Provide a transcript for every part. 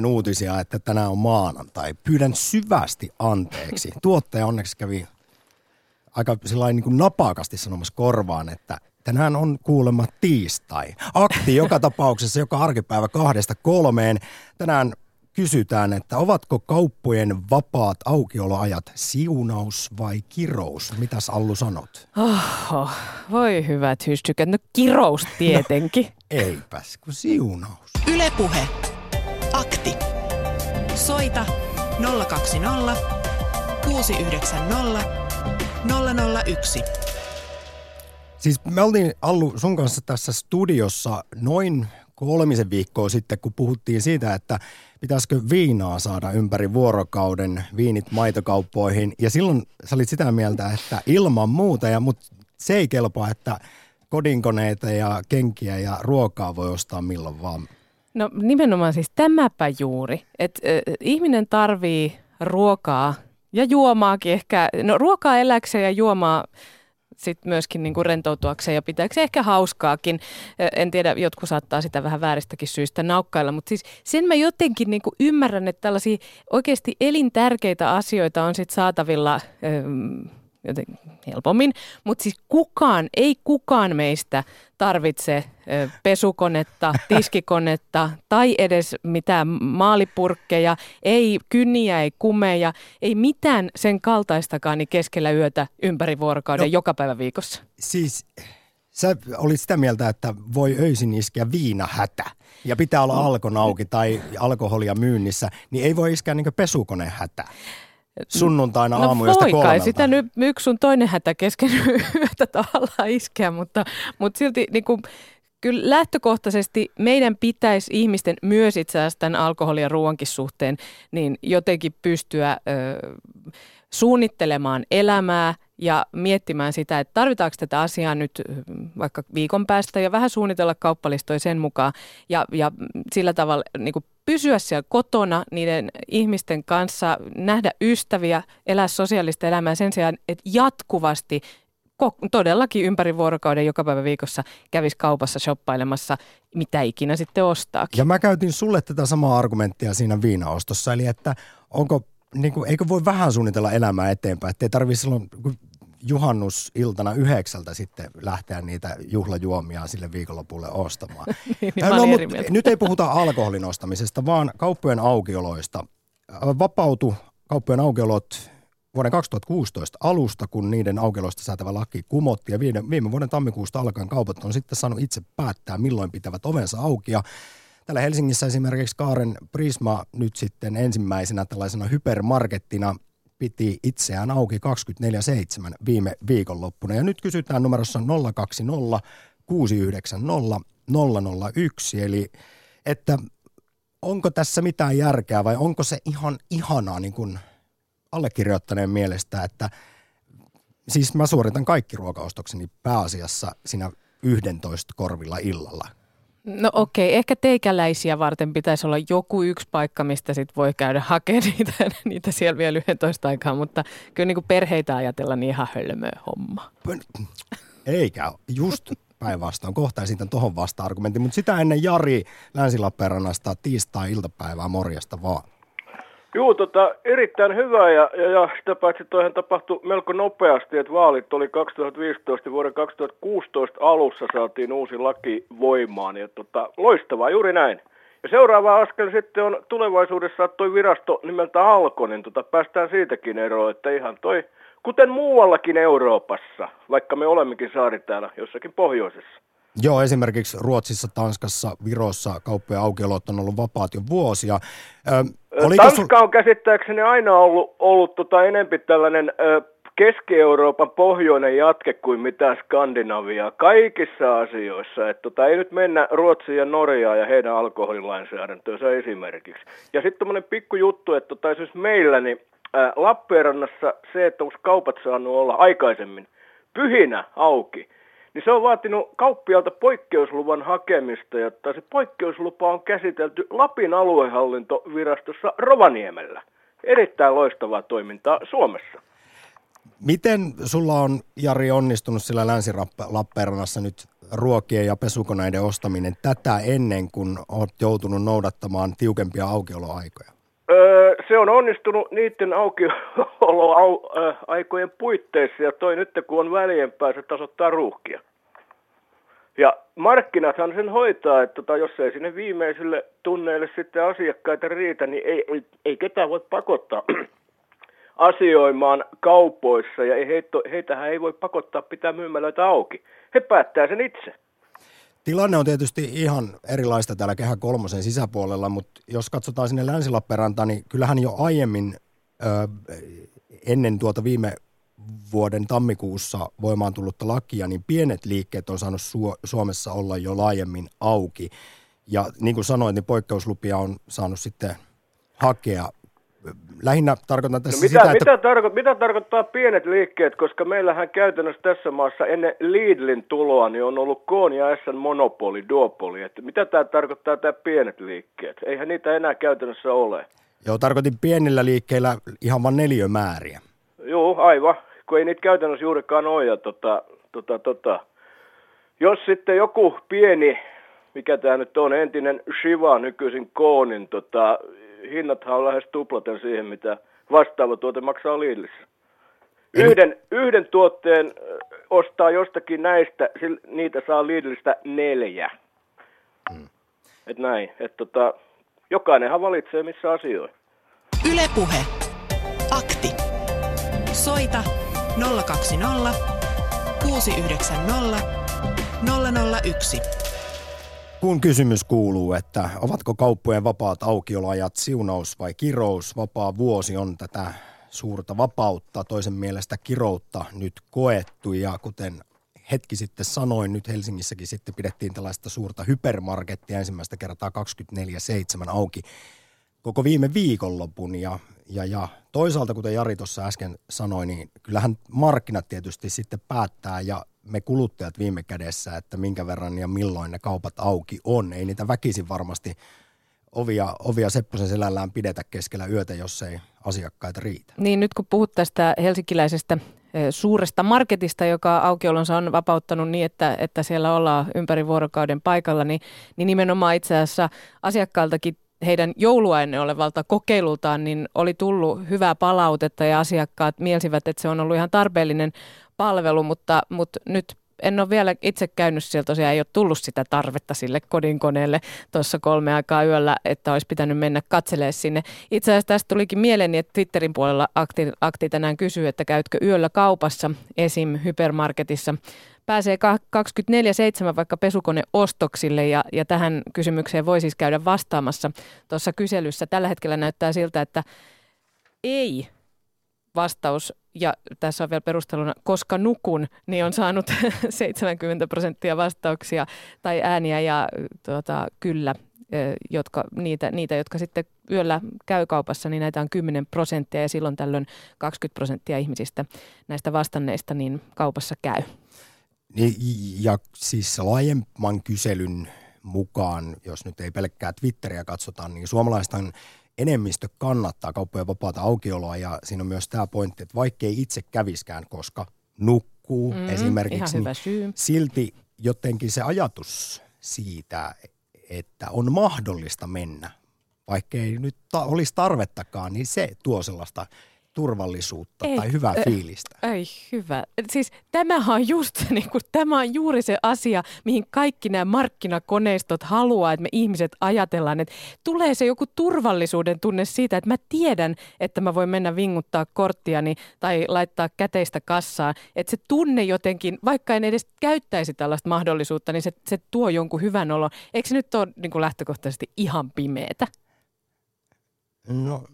ennen uutisia, että tänään on maanantai. Pyydän syvästi anteeksi. Tuottaja onneksi kävi aika sillain niin kuin napakasti sanomassa korvaan, että tänään on kuulemma tiistai. Akti joka tapauksessa joka arkipäivä 2–3. Tänään kysytään, että ovatko kauppojen vapaat aukioloajat siunaus vai kirous? Mitäs Allu sanot? Voi hyvät hystykät, no kirous tietenkin. No, eipäs, kun siunaus. Yle Puhe. Akti. Soita 020 690 001. Siis me oltiin Allu sun kanssa tässä studiossa noin 3 viikkoa sitten, kun puhuttiin siitä, että pitäisikö viinaa saada ympäri vuorokauden, viinit maitokauppoihin. Ja silloin sä olit sitä mieltä, että ilman muuta, mutta se ei kelpaa, että kodinkoneita ja kenkiä ja ruokaa voi ostaa milloin vaan. No nimenomaan siis tämäpä juuri, että ihminen tarvii ruokaa ja juomaakin ehkä, no ruokaa eläkseen ja juomaa sitten myöskin niin kuin rentoutuakseen ja pitääkseen ehkä hauskaakin. En tiedä, jotkut saattaa sitä vähän vääristäkin syistä naukkailla, mutta siis sen mä jotenkin niin kuin ymmärrän, että tällaisia oikeasti elintärkeitä asioita on sitten saatavilla jotenkin helpommin, mutta siis ei kukaan meistä tarvitse pesukonetta, tiskikonetta tai edes mitään maalipurkkeja, ei kyniä, ei kumeja, ei mitään sen kaltaistakaan niin keskellä yötä ympäri vuorokauden joka päivä viikossa. Siis sä olit sitä mieltä, että voi öisin iskeä viinahätä ja pitää olla Alkon auki tai alkoholia myynnissä, niin ei voi iskeä niin kuin pesukonehätä. Sunnuntaina aamuista 3. No voi kai sitä nyt yksi sun toinen hätä kesken yötä tavallaan iskeä, mutta silti niin kuin, kyllä lähtökohtaisesti meidän pitäisi ihmisten myös itse asiassa tämän alkoholin ja ruoankin suhteen niin jotenkin pystyä suunnittelemaan elämää ja miettimään sitä, että tarvitaanko tätä asiaa nyt vaikka viikon päästä ja vähän suunnitella kauppalistoja sen mukaan ja sillä tavalla niin kuin pysyä siellä kotona niiden ihmisten kanssa, nähdä ystäviä, elää sosiaalista elämää sen sijaan, että jatkuvasti todellakin ympäri vuorokauden joka päivä viikossa kävisi kaupassa shoppailemassa, mitä ikinä sitten ostaakin. Ja mä käytin sulle tätä samaa argumenttia siinä viinaostossa, eli että eikö voi vähän suunnitella elämää eteenpäin, ettei tarvitse silloin juhannusiltana 9 sitten lähteä niitä juhlajuomia sille viikonlopulle ostamaan. Nyt ei puhuta alkoholin ostamisesta, vaan kauppojen aukioloista. Vapautu kauppojen aukiolot vuoden 2016 alusta, kun niiden aukioloista säätävä laki kumottiin. Ja viime vuoden tammikuusta alkaen kaupat on sitten saanut itse päättää, milloin pitävät ovensa auki. Ja täällä Helsingissä esimerkiksi Kaaren Prisma nyt sitten ensimmäisenä tällaisena hypermarkettina piti itseään auki 24/7 viime viikonloppuna. Ja nyt kysytään numerossa 020 690 001, eli että onko tässä mitään järkeä vai onko se ihan ihanaa niin kuin allekirjoittaneen mielestä, että siis mä suoritan kaikki ruokaostokseni pääasiassa siinä 11 korvilla illalla. No okei, ehkä teikäläisiä varten pitäisi olla joku yksi paikka, mistä sit voi käydä hakemaan niitä siellä vielä 11 aikaa, mutta kyllä niin kuin perheitä ajatella niin ihan hölmöä homma. Eikä, just päinvastoin. Kohta esitän tuohon vasta-argumentin, mutta sitä ennen Jari Länsi-Lappeenrannasta tiistai-iltapäivää, morjesta vaan. Juu, erittäin hyvä ja sitä paitsi toihan tapahtui melko nopeasti, että vaalit oli 2015 vuoden 2016 alussa saatiin uusi laki voimaan ja loistavaa, juuri näin. Ja seuraava askel sitten on tulevaisuudessa toi virasto nimeltä Alko, niin päästään siitäkin eroon, että ihan toi, kuten muuallakin Euroopassa, vaikka me olemmekin saari täällä jossakin pohjoisessa. Joo, esimerkiksi Ruotsissa, Tanskassa, Virossa kauppojen aukiolot on ollut vapaat jo vuosia. Tanska on käsittääkseni aina ollut enempi tällainen Keski-Euroopan pohjoinen jatke kuin mitään Skandinaviaa kaikissa asioissa. Että ei nyt mennä Ruotsiin ja Norjaan ja heidän alkoholilainsäädäntöönsä esimerkiksi. Ja sitten tämmöinen pikkujuttu, että siis meillä niin Lappeenrannassa se, että olisi kaupat saanut olla aikaisemmin pyhinä auki, niin se on vaatinut kauppialta poikkeusluvan hakemista, ja se poikkeuslupa on käsitelty Lapin aluehallintovirastossa Rovaniemellä. Erittäin loistavaa toimintaa Suomessa. Miten sulla on, Jari, onnistunut sillä Länsi-Lappeenrannassa nyt ruokien ja pesukoneiden ostaminen tätä ennen kuin olet joutunut noudattamaan tiukempia aukioloaikoja? Se on onnistunut niiden aukioloaikojen puitteissa ja toi nyt kun on väljempää, se tasoittaa ruuhkia. Ja markkinathan sen hoitaa, että jos ei sinne viimeisille tunneille sitten asiakkaita riitä, niin ei ketään voi pakottaa asioimaan kaupoissa ja heitähän ei voi pakottaa pitää myymälöitä auki. He päättää sen itse. Tilanne on tietysti ihan erilaista täällä Kehä kolmosen sisäpuolella, mutta jos katsotaan sinne Länsi-Lappeenrantaan, niin kyllähän jo aiemmin ennen tuota viime vuoden tammikuussa voimaan tullutta lakia, niin pienet liikkeet on saanut Suomessa olla jo laajemmin auki. Ja niin kuin sanoit, niin poikkeuslupia on saanut sitten hakea. Lähinnä tarkoitan tässä mitä tarkoittaa pienet liikkeet, koska meillähän käytännössä tässä maassa ennen Lidlin tuloa niin on ollut K ja S:n monopoli, duopoli. Että mitä tämä tarkoittaa tämä pienet liikkeet? Eihän niitä enää käytännössä ole. Joo, tarkoitin pienillä liikkeillä ihan vain neliömääriä. Joo, aivan, kun ei niitä käytännössä juurikaan ole. Ja Jos sitten joku pieni, mikä tämä nyt on, entinen Shiva nykyisin K, niin hinnathan on lähes tuplaten siihen, mitä vastaava tuote maksaa Lidlissä. Yhden tuotteen ostaa jostakin näistä, niitä saa Lidlistä 4. Et näin, jokainenhan valitsee missä asioin. Yle Puhe. Akti. Soita 020 690 001. Kun kysymys kuuluu, että ovatko kauppojen vapaat aukioloajat siunaus vai kirous, vapaa vuosi on tätä suurta vapautta, toisen mielestä kiroutta nyt koettu ja kuten hetki sitten sanoin, nyt Helsingissäkin sitten pidettiin tällaista suurta hypermarkettia ensimmäistä kertaa 24/7 auki koko viime viikonlopun ja toisaalta, kuten Jari tuossa äsken sanoi, niin kyllähän markkinat tietysti sitten päättää ja me kuluttajat viime kädessä, että minkä verran ja milloin ne kaupat auki on. Ei niitä väkisin varmasti ovia Sepposen selällään pidetä keskellä yötä, jos ei asiakkaita riitä. Niin nyt kun puhut tästä helsinkiläisestä suuresta marketista, joka aukiolonsa on vapauttanut niin, että siellä ollaan ympäri vuorokauden paikalla, niin nimenomaan itse asiassa asiakkailtakin heidän joulua ennen olevalta kokeilultaan, niin oli tullut hyvää palautetta ja asiakkaat mielsivät, että se on ollut ihan tarpeellinen palvelu, mutta nyt en ole vielä itse käynyt siellä, tosiaan ei ole tullut sitä tarvetta sille kodinkoneelle tuossa 3 aikaa yöllä, että olisi pitänyt mennä katselemaan sinne. Itse asiassa tästä tulikin mieleeni, että Twitterin puolella Akti tänään kysyy, että käytkö yöllä kaupassa, esim. Hypermarketissa. Pääsee 24/7 vaikka pesukoneostoksille ja tähän kysymykseen voi siis käydä vastaamassa tuossa kyselyssä. Tällä hetkellä näyttää siltä, että ei vastaus, ja tässä on vielä perusteluna, koska nukun, niin on saanut 70% vastauksia tai ääniä ja kyllä, niitä, jotka sitten yöllä käy kaupassa, niin näitä on 10% ja silloin tällöin 20% ihmisistä näistä vastanneista niin kaupassa käy. Ja siis laajemman kyselyn mukaan, jos nyt ei pelkkää Twitteriä katsotaan, niin suomalaistaan enemmistö kannattaa kauppojen vapaata aukioloa ja siinä on myös tämä pointti, että vaikkei itse käviskään, koska nukkuu esimerkiksi, niin silti jotenkin se ajatus siitä, että on mahdollista mennä, vaikkei nyt olisi tarvettakaan, niin se tuo sellaista turvallisuutta tai hyvää fiilistä. Ei hyvä. Siis tämähän on just tämä on juuri se asia, mihin kaikki nämä markkinakoneistot haluaa, että me ihmiset ajatellaan, että tulee se joku turvallisuuden tunne siitä, että mä tiedän, että mä voin mennä vinguttaa korttiani tai laittaa käteistä kassaan. Että se tunne jotenkin, vaikka en edes käyttäisi tällaista mahdollisuutta, niin se tuo jonkun hyvän olon. Eikö se nyt ole lähtökohtaisesti ihan pimeetä? No...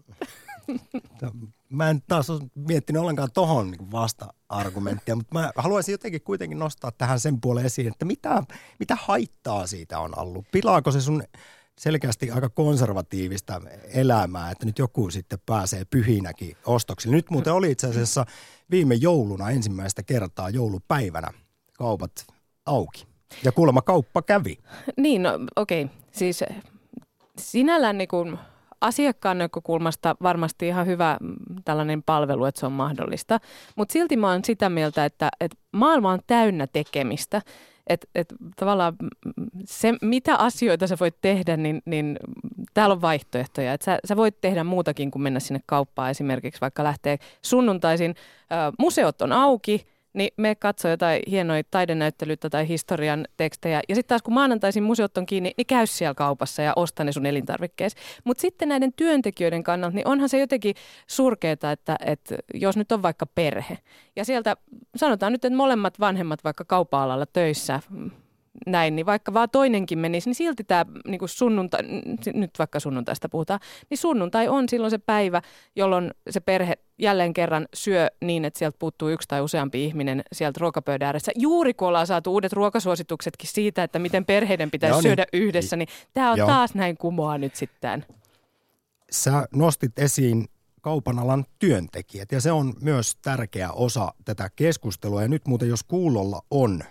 Mä en taas ole miettinyt ollenkaan tohon vasta-argumenttia, mutta mä haluaisin jotenkin kuitenkin nostaa tähän sen puolen esiin, että mitä haittaa siitä on ollut? Pilaako se sun selkeästi aika konservatiivista elämää, että nyt joku sitten pääsee pyhinäkin ostoksille? Nyt muuten oli itse asiassa viime jouluna ensimmäistä kertaa joulupäivänä kaupat auki ja kuulemma kauppa kävi. Niin, no okei. Siis sinällään asiakkaan näkökulmasta varmasti ihan hyvä tällainen palvelu, että se on mahdollista. Mutta silti mä oon sitä mieltä, että maailma on täynnä tekemistä. Että tavallaan se, mitä asioita sä voit tehdä, niin täällä on vaihtoehtoja. Että sä voit tehdä muutakin kuin mennä sinne kauppaan esimerkiksi, vaikka lähtee sunnuntaisin. Museot on auki, niin me katsoo jotain hienoja taidenäyttelyitä tai historian tekstejä. Ja sitten taas kun maanantaisin museot on kiinni, niin käy siellä kaupassa ja osta ne sun elintarvikkeessa. Mutta sitten näiden työntekijöiden kannalta, niin onhan se jotenkin surkeeta, että jos nyt on vaikka perhe. Ja sieltä sanotaan nyt, että molemmat vanhemmat vaikka kauppa-alalla töissä, näin, niin vaikka vaan toinenkin menisi, niin silti tämä niin sunnuntai, nyt vaikka sunnuntaista puhutaan, niin sunnuntai on silloin se päivä, jolloin se perhe jälleen kerran syö niin, että sieltä puuttuu yksi tai useampi ihminen sieltä ruokapöydän ääressä. Juuri kun ollaan saatu uudet ruokasuosituksetkin siitä, että miten perheiden pitäisi syödä yhdessä, niin tämä on taas näin kumoa nyt sitten. Sä nostit esiin kaupan alan työntekijät ja se on myös tärkeä osa tätä keskustelua. Ja nyt muuten jos kuulolla on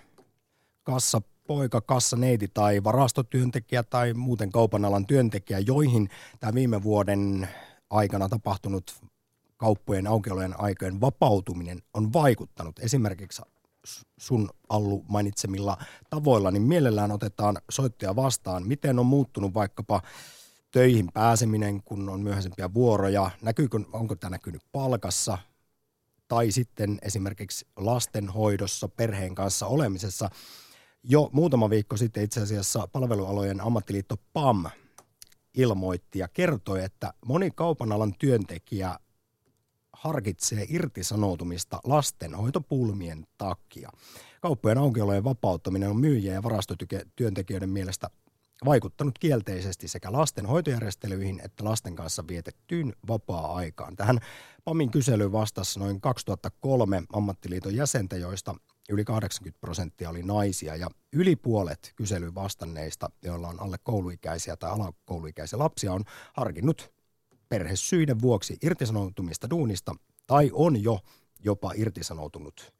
kassapoika, kassaneiti tai varastotyöntekijä tai muuten kaupan alan työntekijä, joihin tämä viime vuoden aikana tapahtunut kauppojen aukiolojen aikojen vapautuminen on vaikuttanut esimerkiksi sun Allu mainitsemilla tavoilla, niin mielellään otetaan soittoja vastaan. Miten on muuttunut vaikkapa töihin pääseminen, kun on myöhäisempiä vuoroja? Onko tämä näkynyt palkassa? Tai sitten esimerkiksi lastenhoidossa, perheen kanssa olemisessa. Jo muutama viikko sitten itse asiassa palvelualojen ammattiliitto PAM ilmoitti ja kertoi, että moni kaupan alan työntekijä harkitsee irtisanoutumista lastenhoitopulmien takia. Kauppojen aukiolojen vapauttaminen on myyjien ja varastotyöntekijöiden mielestä vaikuttanut kielteisesti sekä lastenhoitojärjestelyihin että lasten kanssa vietettyyn vapaa-aikaan. Tähän PAMin kyselyyn vastasi noin 2003 ammattiliiton jäsentä, joista yli 80% oli naisia ja yli puolet kyselyyn vastanneista, joilla on alle kouluikäisiä tai alakouluikäisiä lapsia, on harkinnut perhesyiden vuoksi irtisanoutumista duunista tai on jopa irtisanoutunut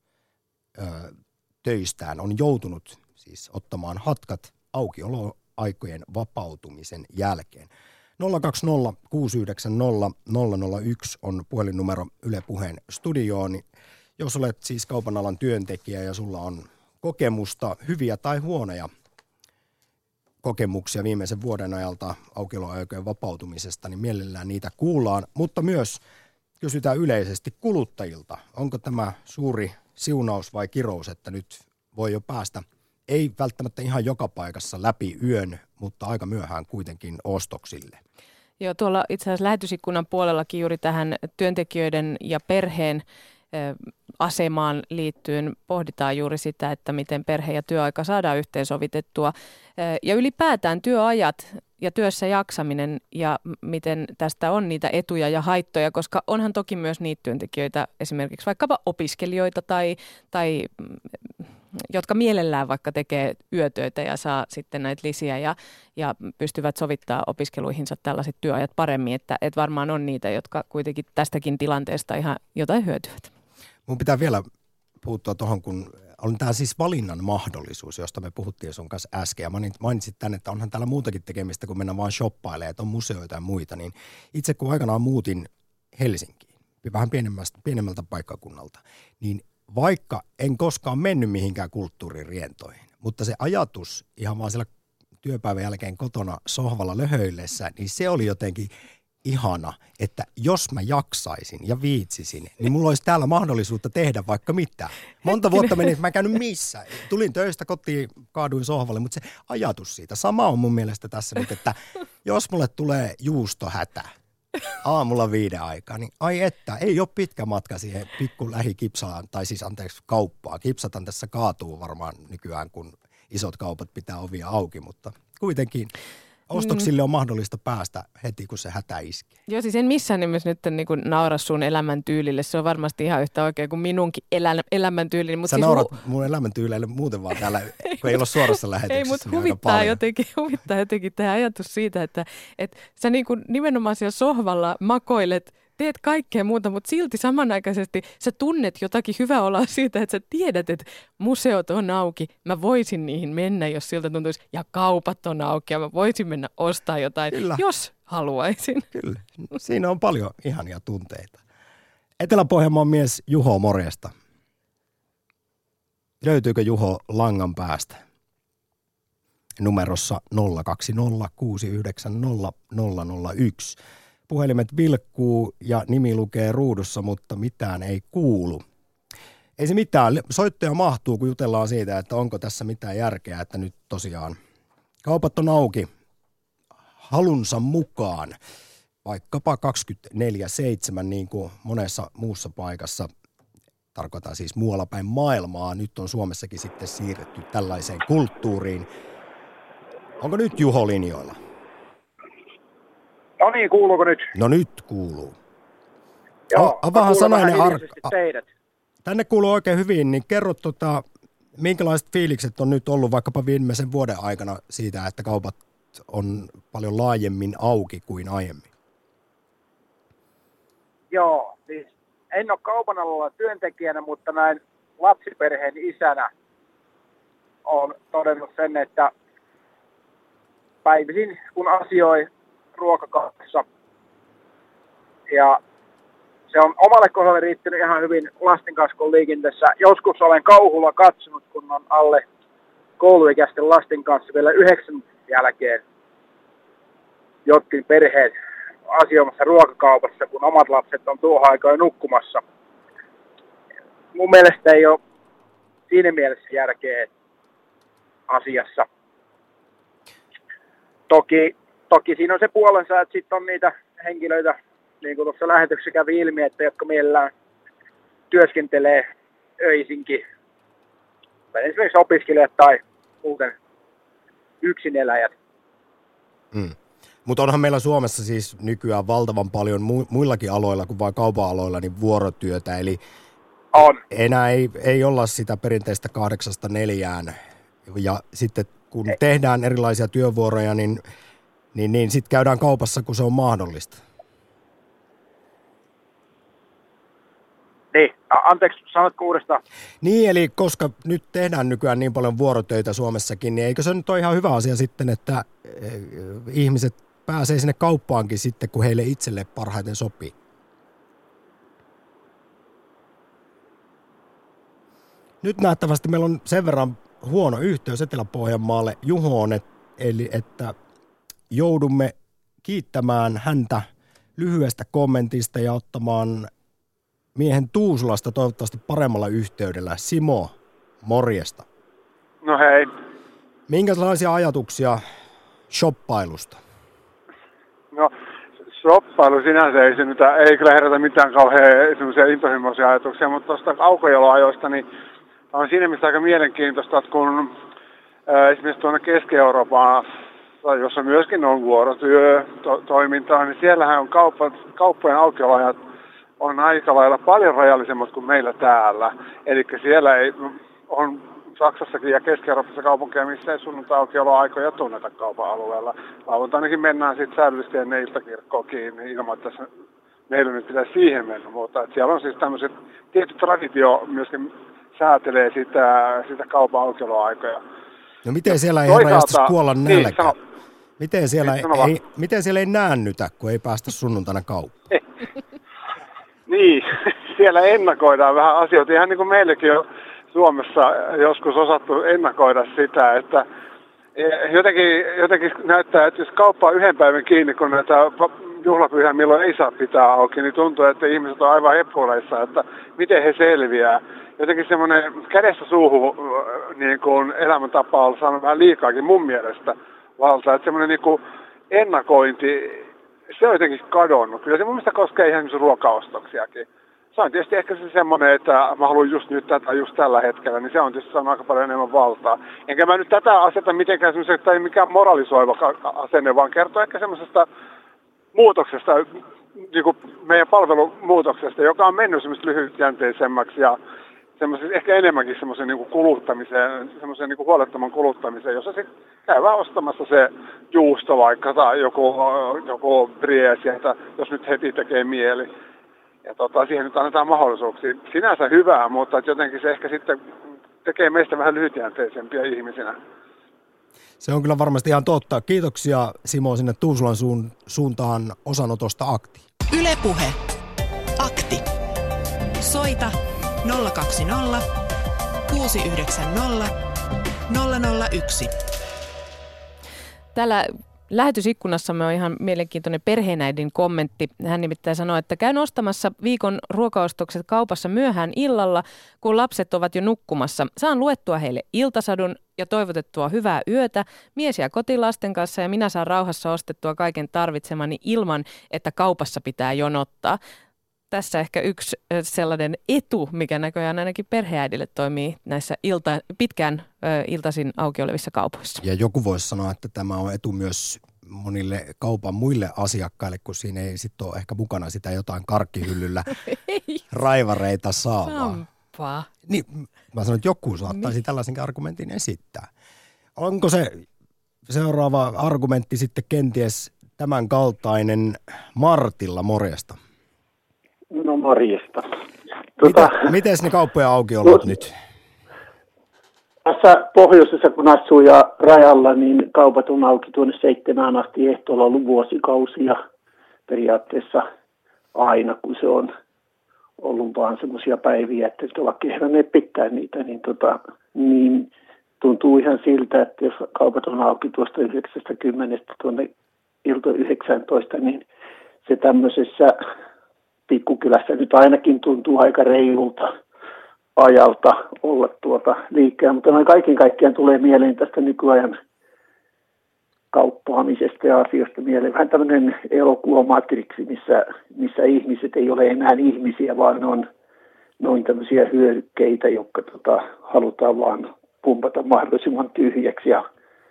töistään, on joutunut siis ottamaan hatkat aukioloaikojen vapautumisen jälkeen. 020 690 001 on puhelinnumero Yle Puheen studioon. Jos olet siis kaupan alan työntekijä ja sulla on kokemusta, hyviä tai huonoja kokemuksia viimeisen vuoden ajalta aukioloaikojen vapautumisesta, niin mielellään niitä kuullaan, mutta myös kysytään yleisesti kuluttajilta. Onko tämä suuri siunaus vai kirous, että nyt voi jo päästä, ei välttämättä ihan joka paikassa läpi yön, mutta aika myöhään kuitenkin ostoksille? Joo, tuolla itse asiassa lähetysikkunan puolellakin juuri tähän työntekijöiden ja perheen asemaan liittyen pohditaan juuri sitä, että miten perhe- ja työaika saadaan yhteensovitettua. Ja ylipäätään työajat ja työssä jaksaminen ja miten tästä on niitä etuja ja haittoja, koska onhan toki myös niitä työntekijöitä, esimerkiksi vaikkapa opiskelijoita tai jotka mielellään vaikka tekee yötöitä ja saa sitten näitä lisiä ja pystyvät sovittaa opiskeluihinsa tällaiset työajat paremmin, että varmaan on niitä, jotka kuitenkin tästäkin tilanteesta ihan jotain hyötyvät. Mun pitää vielä puuttua tuohon, kun on tämä siis valinnan mahdollisuus, josta me puhuttiin sun kanssa äsken. Ja mainitsit tänne, että onhan täällä muutakin tekemistä, kun mennään vaan shoppailemaan, että on museoita ja muita. Niin itse kun aikanaan muutin Helsinkiin, vähän pienemmältä paikkakunnalta, niin vaikka en koskaan mennyt mihinkään kulttuuririentoihin, mutta se ajatus ihan vaan siellä työpäivän jälkeen kotona sohvalla löhöillessä, niin se oli jotenkin ihana, että jos mä jaksaisin ja viitsisin, niin mulla olisi täällä mahdollisuutta tehdä vaikka mitä. Monta vuotta meni, että mä en käynyt missään. Tulin töistä kotiin, kaaduin sohvalle, mutta se ajatus siitä. Sama on mun mielestä tässä nyt, että jos mulle tulee juustohätä aamulla 5 aikaa, niin ai että, ei ole pitkä matka siihen pikku lähikipsaan, tai siis kauppaa. Kipsatan tässä kaatuu varmaan nykyään, kun isot kaupat pitää ovia auki, mutta kuitenkin ostoksille on mahdollista päästä heti, kun se hätä iskee. Joo, siis en missään nimessä nyt niin naura sun elämäntyylille. Se on varmasti ihan yhtä oikein kuin minunkin elämäntyylini. Sä siis naurat mun elämäntyylille muuten vaan täällä, kun ei ole suorassa lähetyksessä. Ei, mutta huvittaa jotenkin tämä ajatus siitä, että sä niin kuin nimenomaan siellä sohvalla makoilet, teet kaikkea muuta, mutta silti samanaikaisesti sä tunnet jotakin hyvää oloa siitä, että sä tiedät, että museot on auki. Mä voisin niihin mennä, jos siltä tuntuisi. Ja kaupat on auki ja mä voisin mennä ostaa jotain, Kyllä. Jos haluaisin. Kyllä, siinä on paljon ihania tunteita. Etelä-Pohjanmaan mies Juho, morjesta. Löytyykö Juho langan päästä? Numerossa 020690001. Puhelimet vilkkuu ja nimi lukee ruudussa, mutta mitään ei kuulu. Ei se mitään. Soittoja mahtuu, kun jutellaan siitä, että onko tässä mitään järkeä, että nyt tosiaan kaupat on auki halunsa mukaan. Vaikkapa 24/7 niin kuin monessa muussa paikassa, tarkoitan siis muualla päin maailmaa. Nyt on Suomessakin sitten siirretty tällaiseen kulttuuriin. Onko nyt Juho linjoilla? No niin, kuuluuko nyt? No nyt kuuluu. Joo, avaahan sanainen teidät. Tänne kuuluu oikein hyvin, niin kerro minkälaiset fiilikset on nyt ollut vaikkapa viimeisen vuoden aikana siitä, että kaupat on paljon laajemmin auki kuin aiemmin? Joo, siis en ole kaupan alalla työntekijänä, mutta näin lapsiperheen isänä olen todennut sen, että päivisin kun asioi ruokakaupassa ja se on omalle kohdalle riittänyt ihan hyvin lasten kanssa, kun liikenteessä. Joskus olen kauhulla katsonut, kun on alle kouluikäisten lasten kanssa vielä 9 jälkeen jotkin perheet asioimassa ruokakaupassa, kun omat lapset on tuohon aikaan nukkumassa. Mun mielestä ei ole siinä mielessä järkeä asiassa. Toki siinä on se puolensa, että sitten on niitä henkilöitä, niin kuin tuossa lähetyksessä kävi ilmi, että jotka mielellään työskentelee öisinkin, esimerkiksi opiskelijat tai muuten yksineläjät. Mutta onhan meillä Suomessa siis nykyään valtavan paljon muillakin aloilla kuin vain kaupan aloilla niin vuorotyötä, eli on. Enää ei olla sitä perinteistä 8-4, ja sitten kun tehdään erilaisia työvuoroja, niin sitten käydään kaupassa, kun se on mahdollista. Niin, anteeksi, sanotko uudestaan? Niin, eli koska nyt tehdään nykyään niin paljon vuorotöitä Suomessakin, niin eikö se nyt ole ihan hyvä asia sitten, että ihmiset pääsee sinne kauppaankin sitten, kun heille itselle parhaiten sopii? Nyt nähtävästi meillä on sen verran huono yhteys Etelä-Pohjanmaalle Juhoon, eli että joudumme kiittämään häntä lyhyestä kommentista ja ottamaan miehen Tuusulasta toivottavasti paremmalla yhteydellä. Simo, morjesta. No hei. Minkälaisia ajatuksia shoppailusta? No shoppailu sinänsä ei kyllä herätä mitään kauhean semmoisia intohimoisia ajatuksia, mutta tuosta aukioloajoista niin on siinä mielessä aika mielenkiintoista, että kun esimerkiksi tuonne Keski-Euroopassa, jossa myöskin on vuorotyötoimintaa, niin siellähän on kauppojen aukioloajat on aika lailla paljon rajallisemmat kuin meillä täällä. Eli siellä on Saksassakin ja Keski-Euroopassa kaupunkeja, missä ei sunnuntai-aukioloaikoja tunneta kaupan alueella. Lauantainakin mennään sitten säädyllisesti ennen iltakirkkoa kiinni ilman, että meillä nyt pitäisi siihen mennä. Mutta siellä on siis tämmöiset tietty traditio myöskin säätelee sitä kaupan aukioloaikoja. No miten siellä ei herranjestas kuolla nälkä? Miten siellä ei näännytä, kun ei päästä sunnuntaina kauppaan? Niin, siellä ennakoidaan vähän asioita. Ihan niin kuin meillekin on Suomessa joskus osattu ennakoida sitä, että jotenkin näyttää, että jos kauppa on yhden päivän kiinni, kun näitä juhlapyhää milloin ei saa pitää auki, niin tuntuu, että ihmiset on aivan heppureissa, että miten he selviää. Jotenkin semmoinen kädestä suuhun niin kuin elämäntapa on saanut vähän liikaakin mun mielestä valtaa, että semmoinen niin kuin ennakointi, se on jotenkin kadonnut. Kyllä se mun mielestä koskee ihan ruokaostoksiakin. Se on tietysti ehkä se semmoinen, että mä haluan just nyt tätä just tällä hetkellä, niin se on tietysti saanut aika paljon enemmän valtaa. Enkä mä nyt tätä aseta mitenkään semmoisesta, tai mikään moralisoiva asenne, vaan kertoo ehkä semmoisesta muutoksesta, niin kuin meidän palvelumuutoksesta, joka on mennyt semmoista lyhytjänteisemmäksi ja semmoisen ehkä enemmänkin semmoisen niin kuin kuluttamiseen, semmoisen niin kuin huolettoman kuluttamiseen, jossa sitten käydään ostamassa se juusto vaikka tai joku brie sieltä, jos nyt heti tekee mieli. Ja siihen nyt annetaan mahdollisuuksia. Sinänsä hyvää, mutta jotenkin se ehkä sitten tekee meistä vähän lyhytjänteisempiä ihmisinä. Se on kyllä varmasti ihan totta. Kiitoksia Simo sinne Tuusulan suuntaan osanotosta Aktiin. Yle Puhe. Akti. Soita 020 690 001. Täällä lähetysikkunassamme on ihan mielenkiintoinen perheenäidin kommentti. Hän nimittäin sanoi, että käyn ostamassa viikon ruokaostokset kaupassa myöhään illalla, kun lapset ovat jo nukkumassa. Saan luettua heille iltasadun ja toivotettua hyvää yötä. Mies jää kotiin lasten kanssa ja minä saan rauhassa ostettua kaiken tarvitsemani ilman, että kaupassa pitää jonottaa. Tässä ehkä yksi sellainen etu, mikä näköjään ainakin perheäidille toimii näissä pitkään iltaisin auki olevissa kaupoissa. Ja joku voisi sanoa, että tämä on etu myös monille kaupan muille asiakkaille, kun siinä ei sitten ole ehkä mukana sitä jotain karkkihyllyllä raivareita saavaa. Niin, mä sanon, että joku saattaisi tällaisen argumentin esittää. Onko se seuraava argumentti sitten kenties tämän kaltainen? Martilla, morjesta. No morjesta. Mites ne kauppojen aukiolot nyt? Tässä pohjoisessa kun asuu ja rajalla, niin kaupat on auki tuonne 7 asti ehtoolla ollut vuosikausia periaatteessa aina, kun se on ollut vaan semmoisia päiviä, että nyt ovat kehdänneet pitää niitä, niin tuntuu ihan siltä, että jos kaupat on auki tuosta 9:10 tuonne ilta 19, niin se tämmöisessä pikkukylässä nyt ainakin tuntuu aika reilulta ajalta olla liikkeellä, mutta noin kaiken kaikkiaan tulee mieleen tästä nykyajan kauppaamisesta ja asioista mieleen. Vähän tämmöinen elokuva Matrixi, missä ihmiset ei ole enää ihmisiä, vaan ne on tämmöisiä hyödykkeitä, jotka halutaan vaan pumpata mahdollisimman tyhjäksi ja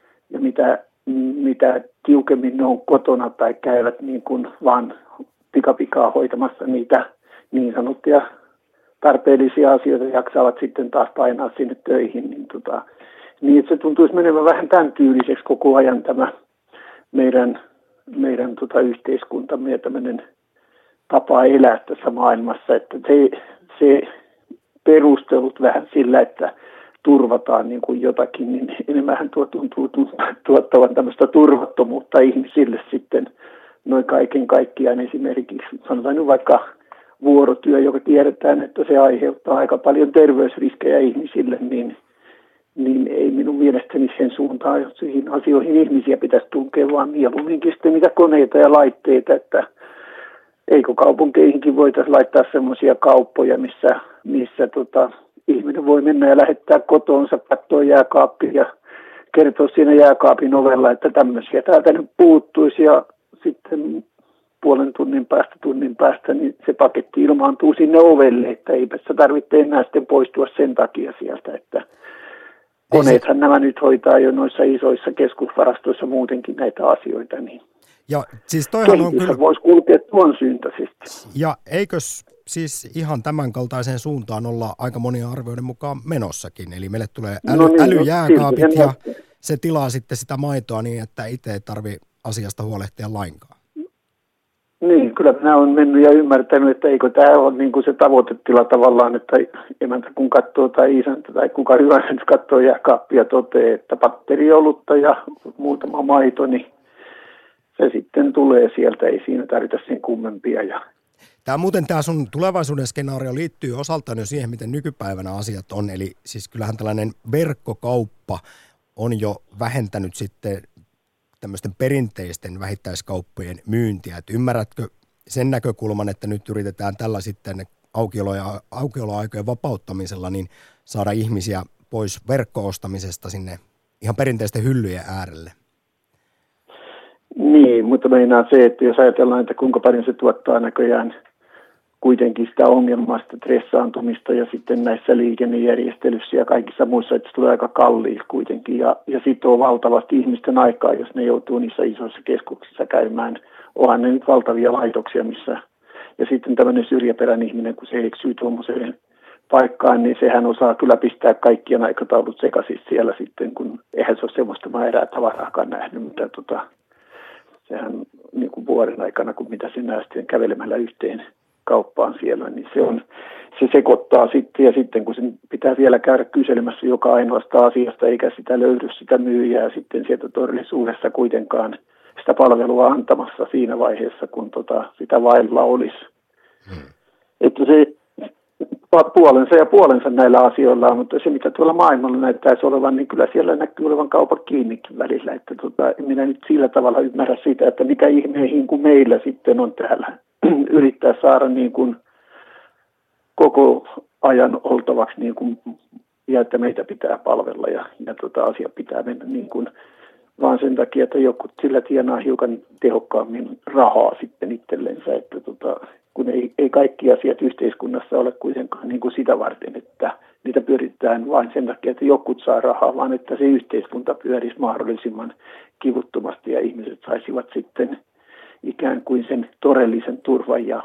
mitä tiukemmin ne on kotona tai käyvät niin kuin vaan pikapikaa hoitamassa niitä niin sanottuja tarpeellisia asioita jaksavat sitten taas painaa sinne töihin, niin että se tuntuisi menevän vähän tämän tyyliseksi koko ajan tämä meidän yhteiskuntamme ja tämmöinen tapa elää tässä maailmassa, että se perustelut vähän sillä, että turvataan niin kuin jotakin, niin enemmän tuntuu tuottavan tämmöistä turvattomuutta ihmisille sitten noin kaiken kaikkiaan esimerkiksi, sanotaan nyt vaikka vuorotyö, joka tiedetään, että se aiheuttaa aika paljon terveysriskejä ihmisille, niin ei minun mielestäni sen suuntaan, jos siihen asioihin ihmisiä pitäisi tunkea, vaan mieluumminkin sitten niitä koneita ja laitteita, että eikö kaupunkeihinkin voitaisiin laittaa semmoisia kauppoja, missä ihminen voi mennä ja lähettää kotoonsa, katsoa jääkaappia ja kertoa siinä jääkaapin ovella, että tämmöisiä täältä nyt puuttuisi ja sitten puolen tunnin päästä, niin se paketti ilmaantuu sinne ovelle, että eipä sitä tarvitse enää sitten poistua sen takia sieltä, että koneethan nämä nyt hoitaa jo noissa isoissa keskusvarastoissa muutenkin näitä asioita, niin ja siis toihan on kyllä voisi kulkea tuon syyntäisesti. Ja eikös siis ihan tämän kaltaiseen suuntaan olla aika monia arvioiden mukaan menossakin, eli meille tulee älyjääkaapit ja se tilaa sitten sitä maitoa niin, että itse ei tarvitse asiasta huolehtia lainkaan. Niin, kyllä minä olen mennyt ja ymmärtänyt, että eikö tämä ole niin kuin se tavoitetila tavallaan, että emäntä kun katsoo tai isäntä tai kuka hyvänsä nyt katsoo jääkaappia toteaa, että bakteeriolutta ja muutama maito, niin se sitten tulee sieltä, ei siinä tarvita sen kummempia. Tämä sun tulevaisuuden skenaario liittyy osaltaan jo siihen, miten nykypäivänä asiat on, eli siis kyllähän tällainen verkkokauppa on jo vähentänyt sitten tämmöisten perinteisten vähittäiskauppojen myyntiä. Et ymmärrätkö sen näkökulman, että nyt yritetään tällä sitten aukioloaikojen vapauttamisella niin saada ihmisiä pois verkko-ostamisesta sinne ihan perinteisten hyllyjen äärelle? Niin, mutta meinaa se, että jos ajatellaan, että kuinka paljon se tuottaa näköjään kuitenkin sitä ongelmasta, stressaantumista ja sitten näissä liikennejärjestelyissä ja kaikissa muissa, että se tulee aika kalliiksi kuitenkin ja sitoo valtavasti ihmisten aikaa, jos ne joutuu niissä isoissa keskuksissa käymään. Onhan ne nyt valtavia laitoksia, missä ja sitten tämmöinen syrjäperän ihminen, kun se eksyy tuommoiseen paikkaan, niin sehän osaa kyllä pistää kaikkien aikataulut sekaisin siellä sitten, kun eihän se ole semmoista määrää tavaraakaan nähnyt, mitä sehän niin kuin vuoden aikana, kun mitä se näe sitten kävelemällä yhteen kauppaan siellä, niin se sekoittaa sitten, ja sitten kun sen pitää vielä käydä kyselemässä joka ainoasta asiasta, eikä sitä löydy sitä myyjää sitten sieltä todellisuudessa kuitenkaan sitä palvelua antamassa siinä vaiheessa, kun sitä vailla olisi. Että se puolensa ja puolensa näillä asioilla, mutta se mitä tuolla maailmalla näyttäisi olevan, niin kyllä siellä näkyy olevan kaupan kiinnikin välillä. Että en minä nyt sillä tavalla ymmärrä sitä, että mikä ihmeihin kuin meillä sitten on täällä yrittää saada niin kuin koko ajan oltavaksi niin kuin, ja että meitä pitää palvella ja asia pitää mennä niin kuin, vaan sen takia, että joku sillä tienaa hiukan tehokkaammin rahaa sitten itsellensä, että kun ei kaikki asiat yhteiskunnassa ole kuitenkaan niin kuin sitä varten, että niitä pyöritetään vain sen takia, että jokut saa rahaa, vaan että se yhteiskunta pyörisi mahdollisimman kivuttomasti ja ihmiset saisivat sitten ikään kuin sen todellisen turvan ja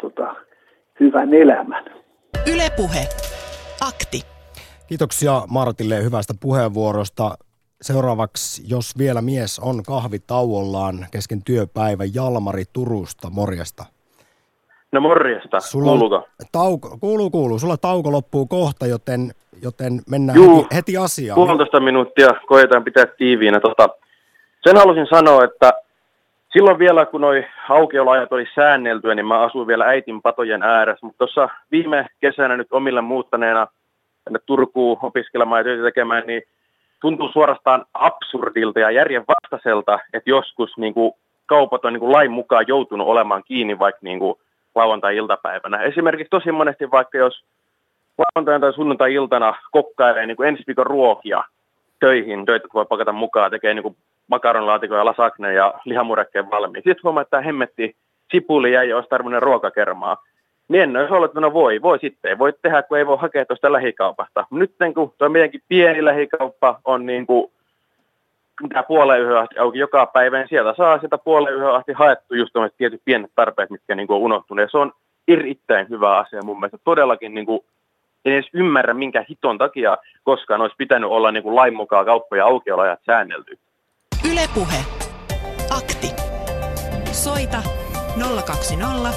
hyvän elämän. Yle Puhe. Akti. Kiitoksia Martille hyvästä puheenvuorosta. Seuraavaksi, jos vielä mies on kahvitauollaan kesken työpäivän, Jalmari Turusta, morjesta. No morjesta, kuuluuko? Kuuluu. Sulla tauko loppuu kohta, joten mennään heti asiaan. 1,5 minuuttia koetaan pitää tiiviinä. Sen halusin sanoa, että silloin vielä kun noi aukioloajat oli säänneltyä, niin mä asuin vielä äitin patojen ääressä. Mutta tuossa viime kesänä nyt omille muuttaneena tänne Turkuun opiskelemaan ja töitä tekemään, niin tuntuu suorastaan absurdilta ja järjenvastaiselta, että joskus niin kuin kaupat on niin kuin lain mukaan joutunut olemaan kiinni vaikka niin kuin lauantai-iltapäivänä. Esimerkiksi tosi monesti vaikka jos lauantai- tai sunnuntai-iltana kokkailee niin kuin ensi viikon ruokia töihin, töitä voi pakata mukaan, tekee niin kuin makaronilaatikon ja lasagne ja lihamurekkeen valmiin. Sitten huomaa, että tämä hemmetti sipuli jäi ja olisi tarvinnut ruokakermaa. Niin en olisi ollut, että no voi sitten, ei voi tehdä, kun ei voi hakea tuosta lähikaupasta. Nyt kun tuo meidänkin pieni lähikauppa on niin kuin mitä 0:30 asti auki joka päivä, niin sieltä saa sitä 0:30 asti haettu just tämmöiset tietyt pienet tarpeet, mitkä niin kuin on unohtunut. Ja se on erittäin hyvä asia mun mielestä. Todellakin niin kuin en edes ymmärrä, minkä hiton takia koskaan olisi pitänyt olla niin kuin lain mukaan kauppoja aukioloajat säännelty. Yle Puhe. Akti. Soita 020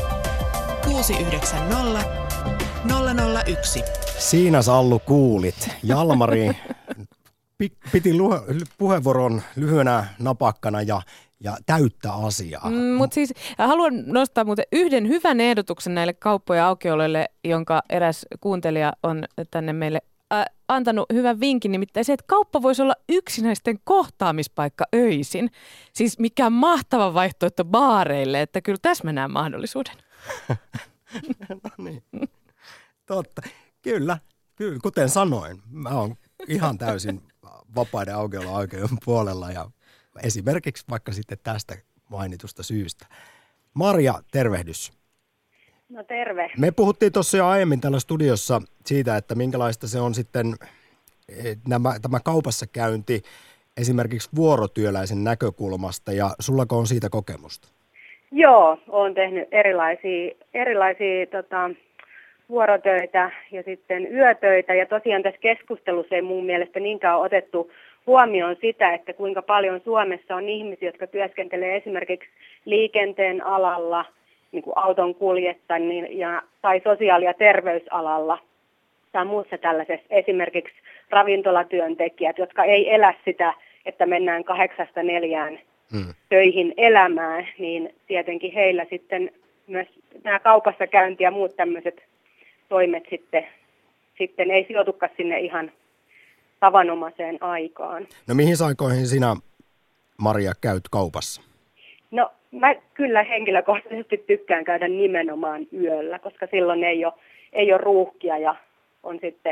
690 001. Siinä Sallu kuulit. Jalmari piti puheenvuoron lyhyenä, napakkana ja täyttä asiaa. Mutta siis haluan nostaa muuten yhden hyvän ehdotuksen näille kauppojen aukioloille, jonka eräs kuuntelija on tänne meille antanut hyvän vinkin, nimittäin se, että kauppa voisi olla yksinäisten kohtaamispaikka öisin. Siis mikä mahtava vaihtoehto baareille, että kyllä tässä mä näen mahdollisuuden. No niin, totta. Kyllä, kuten sanoin, mä oon ihan täysin vapaiden aukioloaikojen puolella ja esimerkiksi vaikka sitten tästä mainitusta syystä. Marja, tervehdys. No terve. Me puhuttiin tuossa jo aiemmin täällä studiossa siitä, että minkälaista se on sitten tämä kaupassa käynti esimerkiksi vuorotyöläisen näkökulmasta ja sullako on siitä kokemusta? Joo, olen tehnyt erilaisia vuorotöitä ja sitten yötöitä ja tosiaan tässä keskustelussa ei mun mielestä niinkään ole otettu huomioon sitä, että kuinka paljon Suomessa on ihmisiä, jotka työskentelee esimerkiksi liikenteen alalla, niin kuin auton kuljettajia tai sosiaali- ja terveysalalla tai muussa tällaisessa, esimerkiksi ravintolatyöntekijät, jotka ei elä sitä, että mennään 8-4 töihin elämään, niin tietenkin heillä sitten myös nämä kaupassa käynti ja muut tämmöiset toimet sitten ei sijoitukaan sinne ihan tavanomaiseen aikaan. No mihin aikoihin sinä, Maria, käyt kaupassa? No mä kyllä henkilökohtaisesti tykkään käydä nimenomaan yöllä, koska silloin ei ole ruuhkia ja on sitten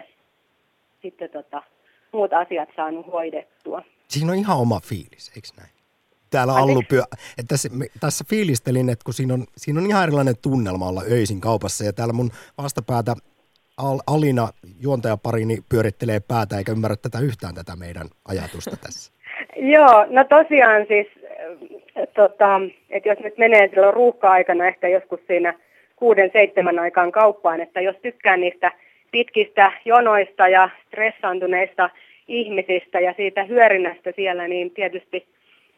muut asiat saanut hoidettua. Siinä on ihan oma fiilis, eikö näin? Täällä että tässä fiilistelin, että kun siinä on ihan erilainen tunnelma olla öisin kaupassa ja täällä mun vastapäätä Alina juontajaparini pyörittelee päätä eikä ymmärrä yhtään tätä meidän ajatusta tässä. Joo, no tosiaan siis, että jos nyt menee silloin ruuhka-aikana ehkä joskus siinä 6-7 aikaan kauppaan, että jos tykkään niistä pitkistä jonoista ja stressaantuneista ihmisistä ja siitä hyörinnästä siellä, niin tietysti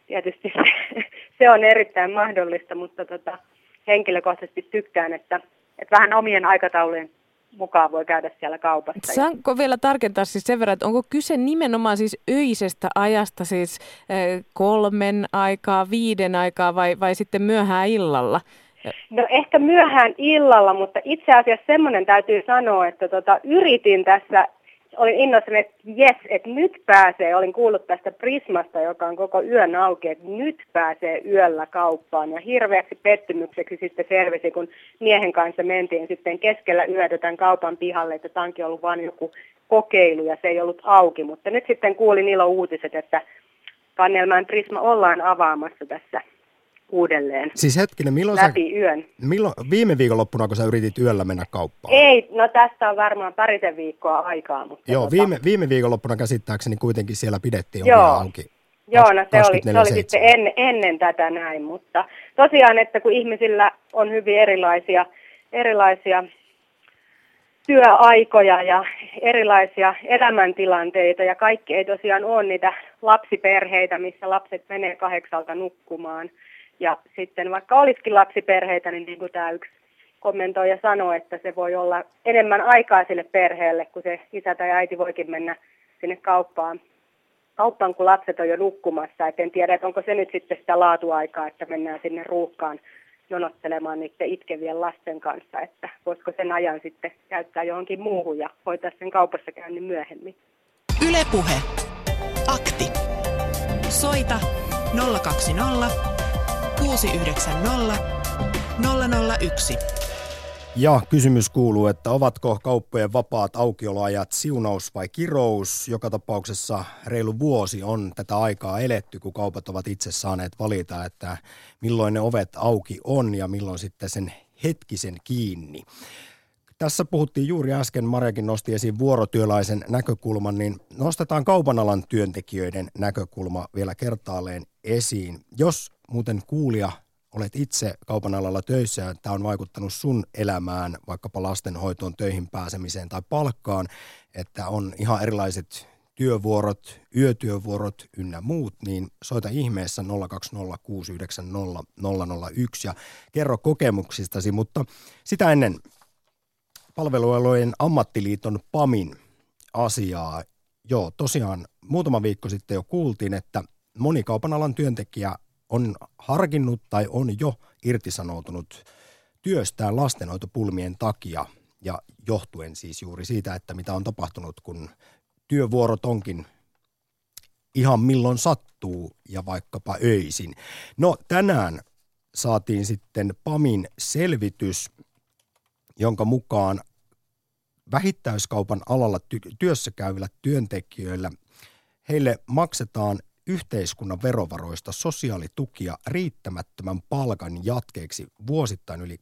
se on erittäin mahdollista, mutta henkilökohtaisesti tykkään, että vähän omien aikataulujen mukaan voi käydä siellä kaupassa. Saanko vielä tarkentaa siis sen verran, että onko kyse nimenomaan siis öisestä ajasta, siis 3 aikaa, 5 aikaa vai sitten myöhään illalla? No ehkä myöhään illalla, mutta itse asiassa semmoinen täytyy sanoa, että yritin tässä, olin innoissani, että jes, että nyt pääsee, olin kuullut tästä Prismasta, joka on koko yön auki, että nyt pääsee yöllä kauppaan. Ja hirveäksi pettymykseksi sitten selvisi, kun miehen kanssa mentiin sitten keskellä yötä tämän kaupan pihalle, että tämä onkin ollut vain joku kokeilu ja se ei ollut auki. Mutta nyt sitten kuulin ilouutiset, että Kannelmäen Prisma ollaan avaamassa tässä uudelleen. Siis hetkinen, läpi yön. Viime viikonloppuna, kun sä yritit yöllä mennä kauppaan? Ei, no tästä on varmaan parisen viikkoa aikaa. Mutta joo, viime viikonloppuna käsittääkseni kuitenkin siellä pidettiin vielä auki. Joo, no se oli sitten ennen tätä näin, mutta tosiaan, että kun ihmisillä on hyvin erilaisia työaikoja ja erilaisia elämäntilanteita ja kaikki ei tosiaan ole niitä lapsiperheitä, missä lapset menee 8 nukkumaan. Ja sitten vaikka olisikin lapsiperheitä, niin kuin tämä yksi kommentoija sanoi, että se voi olla enemmän aikaa sille perheelle, kun se isä tai äiti voikin mennä sinne kauppaan, kun lapset on jo nukkumassa. Et en tiedä, että onko se nyt sitten sitä laatuaikaa, että mennään sinne ruuhkaan jonottelemaan niiden itkevien lasten kanssa, että voisiko sen ajan sitten käyttää johonkin muuhun ja hoitaa sen kaupassa käynnin myöhemmin. Yle Puhe. Akti. Soita 020 690 001. Ja kysymys kuuluu, että ovatko kauppojen vapaat aukioloajat siunaus vai kirous? Joka tapauksessa reilu vuosi on tätä aikaa eletty, kun kaupat ovat itse saaneet valita, että milloin ne ovet auki on ja milloin sitten sen hetkisen kiinni. Tässä puhuttiin juuri äsken, Marjakin nosti esiin vuorotyöläisen näkökulman, niin nostetaan kaupan alan työntekijöiden näkökulma vielä kertaalleen esiin. Jos muuten kuulija olet itse kaupan alalla töissä ja tämä on vaikuttanut sun elämään, vaikkapa lastenhoitoon, töihin pääsemiseen tai palkkaan, että on ihan erilaiset työvuorot, yötyövuorot ynnä muut, niin soita ihmeessä 020690001 ja kerro kokemuksistasi, mutta sitä ennen Palvelualojen ammattiliiton PAMin asiaa. Joo, tosiaan muutama viikko sitten jo kuultiin, että moni kaupan alan työntekijä on harkinnut tai on jo irtisanoutunut työstään lastenhoitopulmien takia ja johtuen siis juuri siitä, että mitä on tapahtunut, kun työvuorot onkin ihan milloin sattuu ja vaikkapa öisin. No tänään saatiin sitten PAMin selvitys, jonka mukaan vähittäiskaupan alalla työssä käyvillä työntekijöillä heille maksetaan yhteiskunnan verovaroista sosiaalitukia riittämättömän palkan jatkeeksi vuosittain yli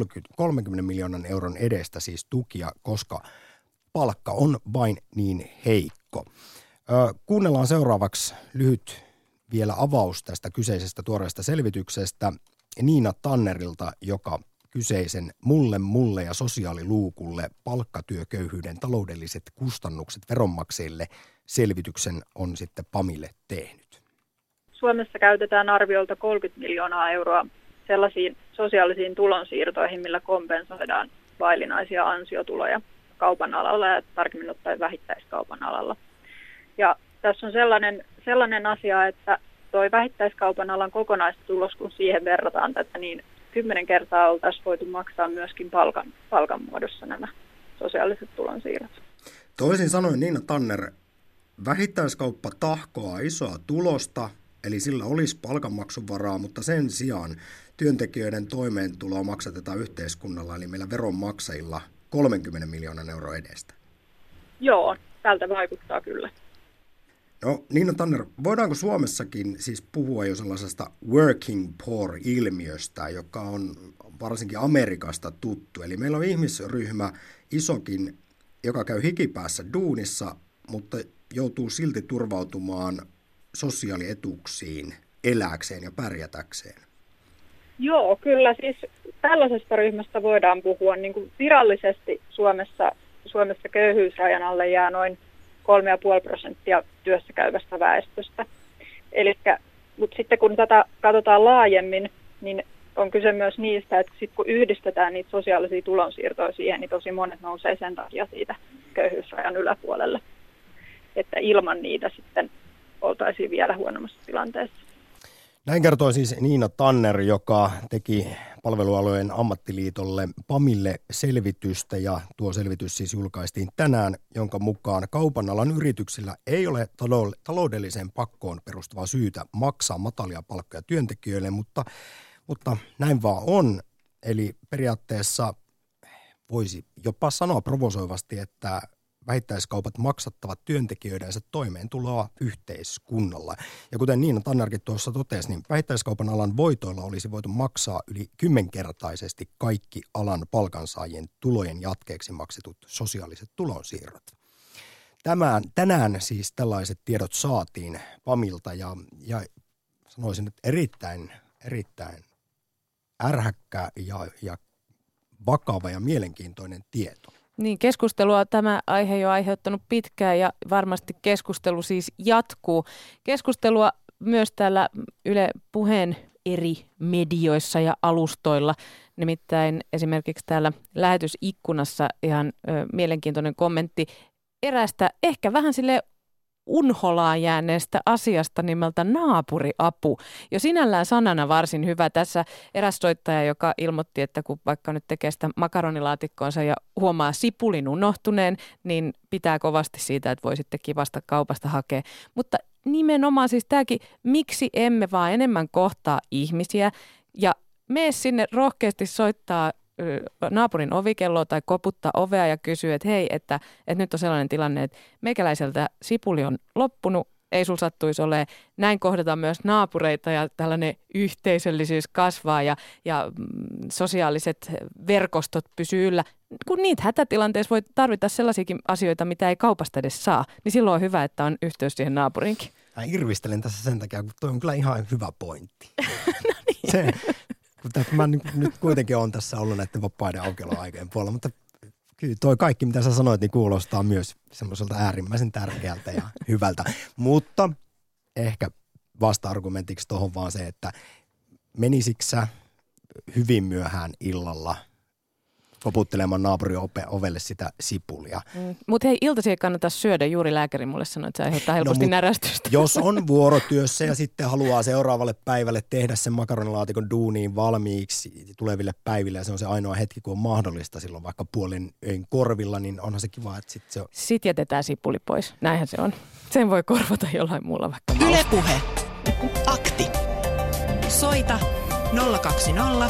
30 miljoonan euron edestä siis tukia, koska palkka on vain niin heikko. Kuunnellaan seuraavaksi lyhyt vielä avaus tästä kyseisestä tuoreesta selvityksestä Niina Tannerilta, joka kyseisen Mulle ja sosiaaliluukulle palkkatyököyhyyden taloudelliset kustannukset veronmaksajille selvityksen on sitten PAMille tehnyt. Suomessa käytetään arviolta 30 miljoonaa euroa sellaisiin sosiaalisiin tulonsiirtoihin, millä kompensoidaan vaillinaisia ansiotuloja kaupan alalla ja tarkemmin ottaen vähittäiskaupan alalla. Ja tässä on sellainen asia, että tuo vähittäiskaupan alan kokonaistulos, kun siihen verrataan tätä, niin 10 kertaa oltaisiin voitu maksaa myöskin palkan muodossa nämä sosiaaliset tulonsiirrot. Toisin sanoen Niina Tanner, vähittäiskauppa tahkoaa isoa tulosta, eli sillä olisi palkanmaksun varaa, mutta sen sijaan työntekijöiden toimeentuloa maksatetaan yhteiskunnalla, eli meillä veronmaksajilla 30 miljoonan euroa edestä. Joo, tältä vaikuttaa kyllä. No Niina Tanner, voidaanko Suomessakin siis puhua jo sellaisesta working poor-ilmiöstä, joka on varsinkin Amerikasta tuttu? Eli meillä on ihmisryhmä isokin, joka käy hikipäässä duunissa, mutta joutuu silti turvautumaan sosiaalietuuksiin elääkseen ja pärjätäkseen. Joo, kyllä siis tällaisesta ryhmästä voidaan puhua. Niin kuin virallisesti Suomessa köyhyysrajan alle jää noin 3,5% työssä käyvästä väestöstä. Mutta sitten kun tätä katsotaan laajemmin, niin on kyse myös niistä, että sit kun yhdistetään niitä sosiaalisia tulonsiirtoja siihen, niin tosi monet nousee sen takia siitä köyhyysrajan yläpuolelle. Että ilman niitä sitten oltaisiin vielä huonommassa tilanteessa. Näin kertoo siis Niina Tanner, joka teki palvelualojen ammattiliitolle PAMille selvitystä, ja tuo selvitys siis julkaistiin tänään, jonka mukaan kaupan alan yrityksillä ei ole taloudelliseen pakkoon perustuvaa syytä maksaa matalia palkkoja työntekijöille, mutta näin vaan on. Eli periaatteessa voisi jopa sanoa provosoivasti, että vähittäiskaupat maksattavat työntekijöidensä toimeentuloa yhteiskunnalla. Ja kuten Niina Tannerkin tuossa totesi, niin vähittäiskaupan alan voitoilla olisi voitu maksaa yli 10-kertaisesti kaikki alan palkansaajien tulojen jatkeeksi maksetut sosiaaliset tulonsiirrot. Tänään siis tällaiset tiedot saatiin PAMilta ja sanoisin, että erittäin ärhäkkä ja vakava ja mielenkiintoinen tieto. Niin, keskustelua tämä aihe jo aiheuttanut pitkään ja varmasti keskustelu siis jatkuu. Keskustelua myös täällä Yle Puheen eri medioissa ja alustoilla. Nimittäin esimerkiksi täällä lähetysikkunassa ihan mielenkiintoinen kommentti erästä ehkä vähän sille unholaan jääneestä asiasta nimeltä naapuriapu. Jo sinällään sanana varsin hyvä. Tässä eräs soittaja, joka ilmoitti, että kun vaikka nyt tekee sitä makaronilaatikkoonsa ja huomaa sipulin unohtuneen, niin pitää kovasti siitä, että voi sitten kivasta kaupasta hakea. Mutta nimenomaan siis tämäkin, miksi emme vaan enemmän kohtaa ihmisiä ja mene sinne rohkeasti soittaa naapurin ovikelloa tai koputtaa ovea ja kysyy, että hei, että nyt on sellainen tilanne, että meikäläiseltä sipuli on loppunut, ei sul sattuisi ole. Näin kohdataan myös naapureita ja tällainen yhteisöllisyys kasvaa ja sosiaaliset verkostot pysyy yllä. Kun niitä hätätilanteessa voi tarvita sellaisiakin asioita, mitä ei kaupasta edes saa, niin silloin on hyvä, että on yhteys siihen naapuriinkin. Mä irvistelen tässä sen takia, kun toi on kyllä ihan hyvä pointti. No niin. Mä nyt kuitenkin olen tässä ollut näiden vapaiden aukioloaikojen puolella, mutta kyllä toi kaikki, mitä sä sanoit, niin kuulostaa myös semmoiselta äärimmäisen tärkeältä ja hyvältä. Mutta ehkä vasta-argumentiksi tuohon vaan se, että menisikö sä hyvin myöhään illalla koputtelemaan naapurin ovelle sitä sipulia. Mutta hei, iltaisin ei kannata syödä. Juuri lääkäri mulle sanoi, että se aiheuttaa helposti närästystä. Jos on vuorotyössä ja sitten haluaa seuraavalle päivälle tehdä sen makaronilaatikon duuniin valmiiksi tuleville päiville, ja se on se ainoa hetki, kun on mahdollista silloin vaikka puolen öin korvilla, niin onhan se kiva, että sitten se on. Sitten jätetään sipuli pois. Näinhän se on. Sen voi korvata jollain muulla vaikka. Yle Puhe. Akti. Soita 020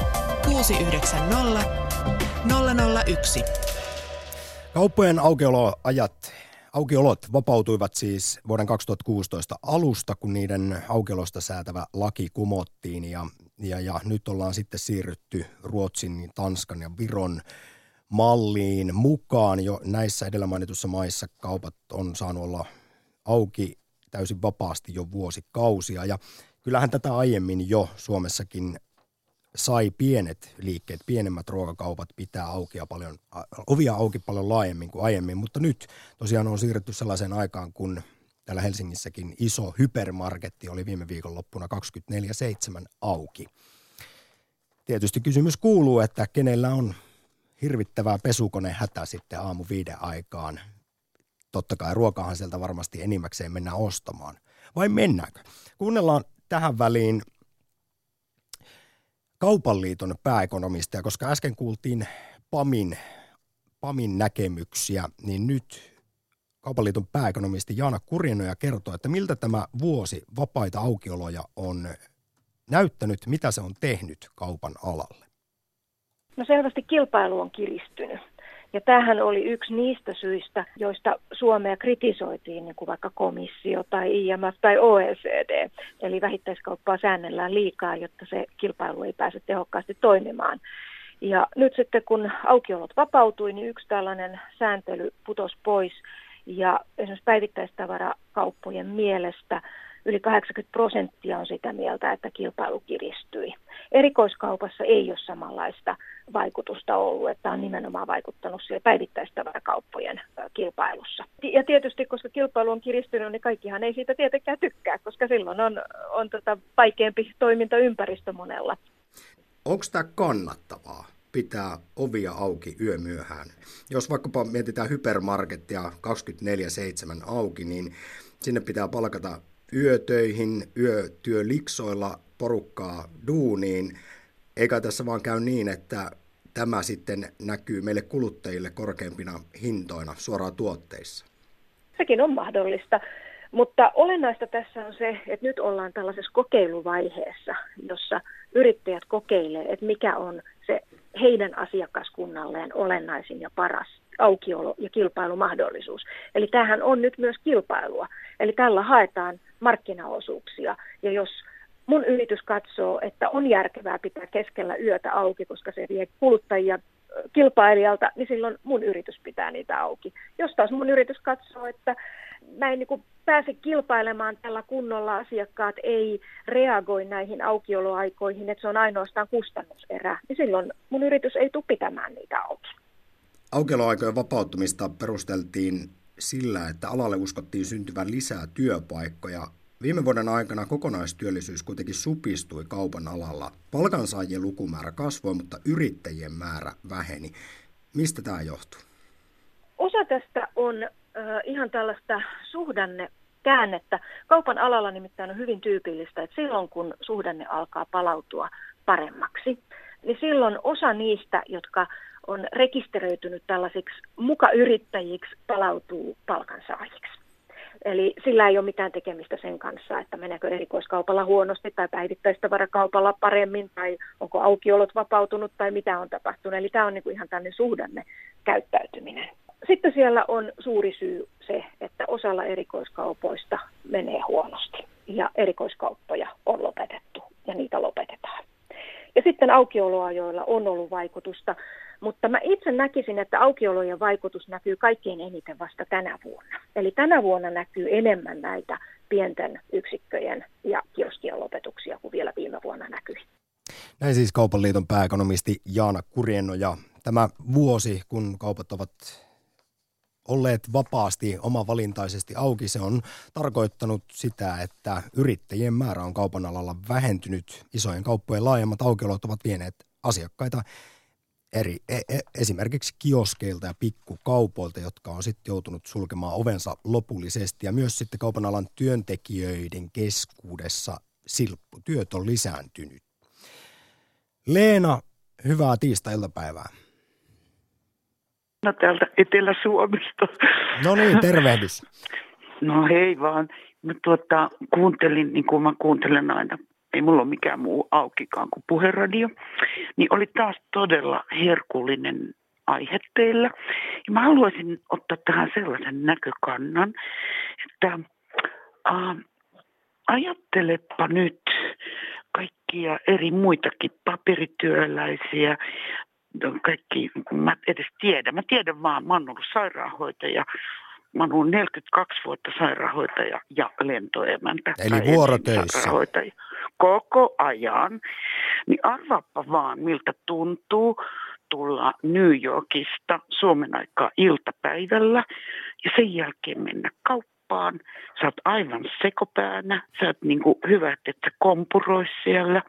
690 001. Kauppojen aukiolot vapautuivat siis vuoden 2016 alusta, kun niiden aukiolosta säätävä laki kumottiin ja nyt ollaan sitten siirrytty Ruotsin, Tanskan ja Viron malliin mukaan. Jo näissä edellä mainitussa maissa kaupat on saanut olla auki täysin vapaasti jo vuosikausia ja kyllähän tätä aiemmin jo Suomessakin sai pienet liikkeet, pienemmät ruokakaupat pitää ovia auki paljon laajemmin kuin aiemmin, mutta nyt tosiaan on siirrytty sellaiseen aikaan, kun täällä Helsingissäkin iso hypermarketti oli viime viikonloppuna 24/7 auki. Tietysti kysymys kuuluu, että kenellä on hirvittävää pesukonehätä sitten aamu 5 aikaan. Totta kai ruokahan sieltä varmasti enimmäkseen mennään ostamaan. Vai mennäänkö? Kuunnellaan tähän väliin Kaupan liiton pääekonomistia, koska äsken kuultiin PAMin näkemyksiä, niin nyt Kaupan liiton pääekonomisti Jaana Kurjenoja kertoo, että miltä tämä vuosi vapaita aukioloja on näyttänyt, mitä se on tehnyt kaupan alalle. No selvästi kilpailu on kiristynyt. Ja tämähän oli yksi niistä syistä, joista Suomea kritisoitiin, niin kuin vaikka komissio tai IMF tai OECD. Eli vähittäiskauppaa säännellään liikaa, jotta se kilpailu ei pääse tehokkaasti toimimaan. Ja nyt sitten kun aukiolot vapautui, niin yksi tällainen sääntely putosi pois. Ja esimerkiksi päivittäistavarakauppojen mielestä yli 80% on sitä mieltä, että kilpailu kiristyi. Erikoiskaupassa ei ole samanlaista vaikutusta ollut, että on nimenomaan vaikuttanut siellä päivittäistavarakauppojen kilpailussa. Ja tietysti, koska kilpailu on kiristynyt, niin kaikkihan ei siitä tietenkään tykkää, koska silloin on vaikeampi toimintaympäristö monella. onko tämä kannattavaa pitää ovia auki yömyöhään? Jos vaikkapa mietitään hypermarkettia 24/7 auki, niin sinne pitää palkata yötöihin, yötyöliksoilla porukkaa duuniin. Eikä tässä vaan käy niin, että tämä sitten näkyy meille kuluttajille korkeimpina hintoina suoraan tuotteissa? Sekin on mahdollista, mutta olennaista tässä on se, että nyt ollaan tällaisessa kokeiluvaiheessa, jossa yrittäjät kokeilee, että mikä on se heidän asiakaskunnalleen olennaisin ja paras aukiolo- ja kilpailumahdollisuus. Eli tämähän on nyt myös kilpailua. Eli tällä haetaan markkinaosuuksia. Ja jos mun yritys katsoo, että on järkevää pitää keskellä yötä auki, koska se vie kuluttajia kilpailijalta, niin silloin mun yritys pitää niitä auki. Jos taas mun yritys katsoo, että mä en niin pääse kilpailemaan tällä kunnolla, asiakkaat ei reagoi näihin aukioloaikoihin, että se on ainoastaan kustannuserä, niin silloin mun yritys ei tule pitämään niitä auki. Aukioloaikojen vapauttamista perusteltiin sillä, että alalle uskottiin syntyvän lisää työpaikkoja. Viime vuoden aikana kokonaistyöllisyys kuitenkin supistui kaupan alalla. Palkansaajien lukumäärä kasvoi, mutta yrittäjien määrä väheni. Mistä tämä johtuu? Osa tästä on ihan tällaista suhdannekäännettä. Kaupan alalla nimittäin on hyvin tyypillistä, että silloin kun suhdanne alkaa palautua paremmaksi, niin silloin osa niistä, jotka on rekisteröitynyt tällaisiksi mukayrittäjiksi, palautuu palkansaajiksi. Eli sillä ei ole mitään tekemistä sen kanssa, että meneekö erikoiskaupalla huonosti tai päivittäistavarakaupalla paremmin tai onko aukiolot vapautunut tai mitä on tapahtunut. Eli tämä on niin kuin ihan tämmöinen suhdannekäyttäytyminen. Sitten siellä on suuri syy se, että osalla erikoiskaupoista menee huonosti ja erikoiskauppoja on lopetettu ja niitä lopetetaan. Ja sitten aukioloajoilla on ollut vaikutusta, mutta mä itse näkisin, että aukiolojen vaikutus näkyy kaikkein eniten vasta tänä vuonna. Eli tänä vuonna näkyy enemmän näitä pienten yksikköjen ja kioskien lopetuksia kuin vielä viime vuonna näkyi. Näin siis Kaupan liiton pääekonomisti Jaana Kuriennoja. Tämä vuosi, kun kaupat ovat olleet vapaasti omavalintaisesti auki, se on tarkoittanut sitä, että yrittäjien määrä on kaupan alalla vähentynyt. Isojen kauppojen laajemmat aukiolot ovat vieneet asiakkaita esimerkiksi kioskeilta ja pikkukaupoilta, jotka on sitten joutunut sulkemaan ovensa lopullisesti. Ja myös sitten kaupan alan työntekijöiden keskuudessa silpputyöt on lisääntynyt. Leena, hyvää tiistai-iltapäivää. No täältä Etelä-Suomesta. No niin, tervehdys. No hei vaan. Mä kuuntelin, niin kuin mä kuuntelen aina, ei mulla ole mikään muu aukikaan kuin puheradio, niin oli taas todella herkullinen aihe teillä. Ja mä haluaisin ottaa tähän sellaisen näkökannan, että ajattelepa nyt kaikkia eri muitakin paperityöläisiä, kaikki, mä edes tiedän. Mä tiedän vaan, mä oon ollut sairaanhoitaja. Mä oon ollut 42 vuotta sairaanhoitaja ja lentoemäntä. Eli vuorotöissä. Koko ajan. Niin arvaappa vaan, miltä tuntuu tulla New Yorkista Suomen aikaa iltapäivällä ja sen jälkeen mennä kauppaan. Sä oot aivan sekopäänä. Sä oot niin kuin hyvä, että sä kompuroi siellä.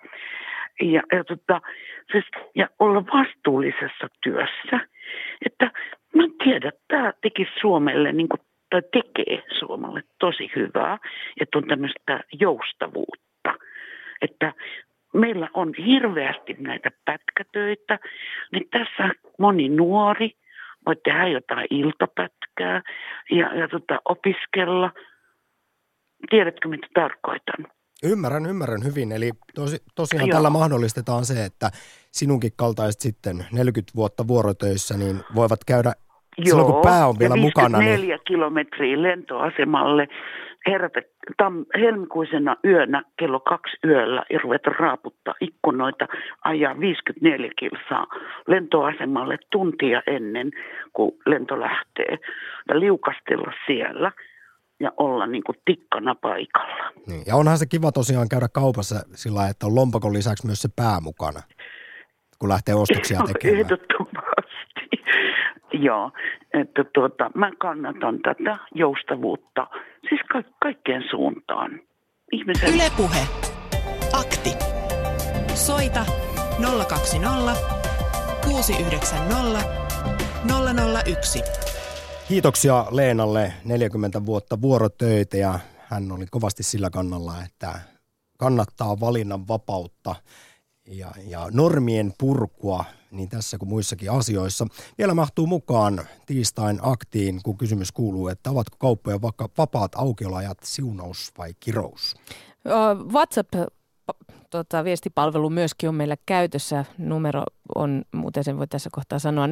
Ja olla vastuullisessa työssä. Että mä tiedän, että tämä tekisi Suomelle, tai tekee Suomelle tosi hyvää, että on tämmöistä joustavuutta. Että meillä on hirveästi näitä pätkätöitä, niin tässä moni nuori voi tehdä jotain iltapätkää ja opiskella. Tiedätkö, mitä tarkoitan? Ymmärrän hyvin. Eli tosiaan tällä mahdollistetaan se, että sinunkin kaltaiset sitten 40 vuotta vuorotöissä niin voivat käydä silloin, kun pää on vielä mukana. 4 kilometriä lentoasemalle helmikuisena yönä kello 2 yöllä ja ruveta raaputtaa ikkunoita, ajaa 54 kilsaa lentoasemalle tuntia ennen kuin lento lähtee ja liukastella siellä ja olla niin kuin tikkana paikalla. Niin. Ja onhan se kiva tosiaan käydä kaupassa sillä lailla, että on lompakon lisäksi myös se pää mukana, kun lähtee ostoksia tekemään. Ehdottomasti. Joo, että mä kannatan tätä joustavuutta, siis kaikkeen suuntaan. Yle Puhe. Akti. Soita 020 690 001. Kiitoksia Leenalle, 40 vuotta vuorotöitä ja hän oli kovasti sillä kannalla, että kannattaa valinnan vapautta ja normien purkua niin tässä kuin muissakin asioissa. Vielä mahtuu mukaan tiistain aktiin, kun kysymys kuuluu, että ovatko kauppojen vapaat aukioloajat siunaus vai kirous? WhatsApp viestipalvelu myöskin on meillä käytössä. Numero on, muuten sen voi tässä kohtaa sanoa, 0401638586.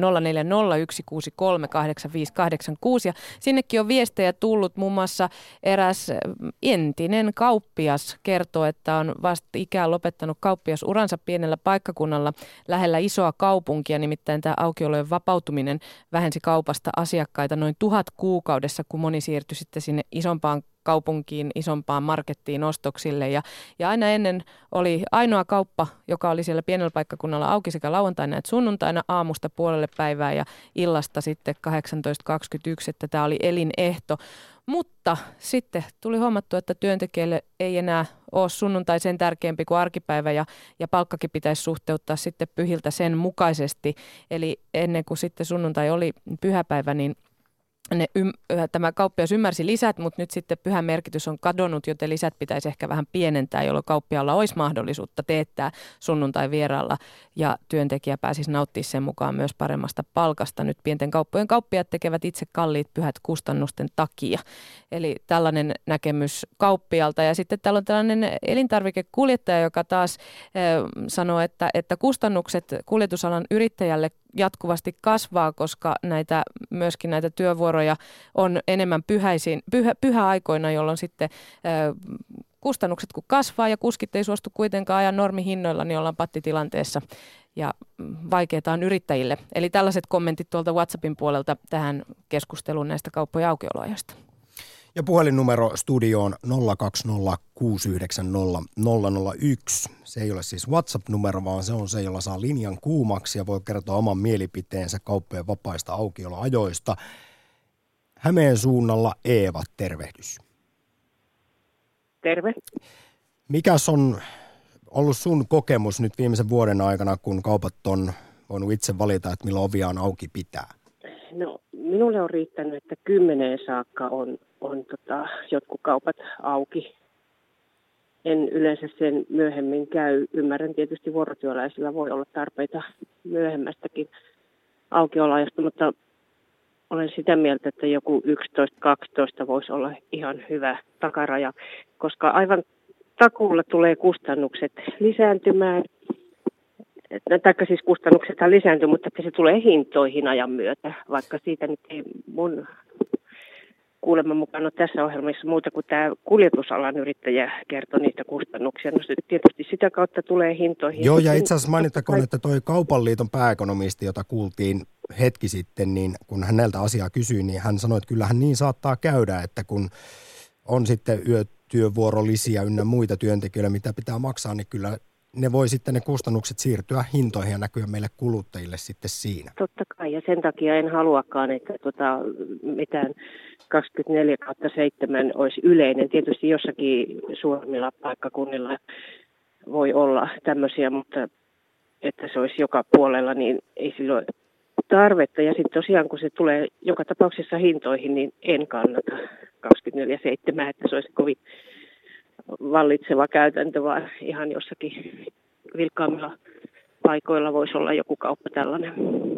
Ja sinnekin on viestejä tullut. Muun muassa eräs entinen kauppias kertoo, että on vasta ikään lopettanut kauppiasuransa pienellä paikkakunnalla lähellä isoa kaupunkia. Nimittäin tämä aukiolojen vapautuminen vähensi kaupasta asiakkaita noin 1000 kuukaudessa, kun moni siirtyi sitten sinne isompaan kaupunkiin, isompaan markettiin ostoksille. Ja aina ennen oli ainoa kauppa, joka oli siellä pienellä paikkakunnalla auki sekä lauantaina että sunnuntaina aamusta puolelle päivää ja illasta sitten 18.21, että tämä oli elinehto. Mutta sitten tuli huomattu, että työntekijälle ei enää ole sunnuntai sen tärkeämpi kuin arkipäivä ja palkkakin pitäisi suhteuttaa sitten pyhiltä sen mukaisesti. Eli ennen kuin sitten sunnuntai oli pyhäpäivä, niin tämä kauppias ymmärsi lisät, mutta nyt sitten pyhän merkitys on kadonnut, joten lisät pitäisi ehkä vähän pienentää, jolloin kauppialla olisi mahdollisuutta teettää sunnuntai-vieraalla ja työntekijä pääsisi nauttimaan sen mukaan myös paremmasta palkasta. Nyt pienten kauppojen kauppiaat tekevät itse kalliit pyhät kustannusten takia. Eli tällainen näkemys kauppialta. Ja sitten täällä on tällainen elintarvikekuljettaja, joka taas sanoo, että kustannukset kuljetusalan yrittäjälle jatkuvasti kasvaa, koska myöskin näitä työvuoroja on enemmän pyhäaikoina, jolloin sitten kustannukset kun kasvaa ja kuskit ei suostu kuitenkaan ajan normihinnoilla, niin ollaan pattitilanteessa ja vaikeaa on yrittäjille. Eli tällaiset kommentit tuolta WhatsAppin puolelta tähän keskusteluun näistä kauppojen aukioloajoista. Ja puhelinnumero studioon 020690001. Se ei ole siis WhatsApp-numero, vaan se on se, jolla saa linjan kuumaksi ja voi kertoa oman mielipiteensä kauppojen vapaista aukioloajoista. Hämeen suunnalla Eeva, tervehdys. Terve. Mikäs on ollut sun kokemus nyt viimeisen vuoden aikana, kun kaupat on voinut itse valita, että milloin ovia on auki pitää? No, minulle on riittänyt, että 10 saakka on jotkut kaupat auki. En yleensä sen myöhemmin käy. Ymmärrän tietysti vuorotyöläisillä voi olla tarpeita myöhemmästäkin aukioloajasta, mutta olen sitä mieltä, että joku 11-12 voisi olla ihan hyvä takaraja, koska aivan takuulla tulee kustannukset lisääntymään. Taikka siis kustannuksethan lisääntyy, mutta että se tulee hintoihin ajan myötä, vaikka siitä nyt ei mun kuuleman mukaan ole tässä ohjelmassa muuta kuin tämä kuljetusalan yrittäjä kertoo niistä kustannuksia. No tietysti sitä kautta tulee hintoihin. Joo, ja itse asiassa mainittakoon, että toi Kaupan liiton pääekonomisti, jota kuultiin hetki sitten, niin kun häneltä asiaa kysyi, niin hän sanoi, että kyllähän niin saattaa käydä, että kun on sitten yötyövuorolisiä ynnä muita työntekijöitä, mitä pitää maksaa, niin kyllä ne voi sitten ne kustannukset siirtyä hintoihin ja näkyä meille kuluttajille sitten siinä. Totta kai, ja sen takia en haluakaan, että mitään 24/7 olisi yleinen. Tietysti jossakin suuremmilla paikkakunnilla voi olla tämmöisiä, mutta että se olisi joka puolella, niin ei silloin tarvetta. Ja sitten tosiaan, kun se tulee joka tapauksessa hintoihin, niin en kannata 24/7, että se olisi kovin vallitseva käytäntö, vaan ihan jossakin vilkkaammilla paikoilla voisi olla joku kauppa tällainen.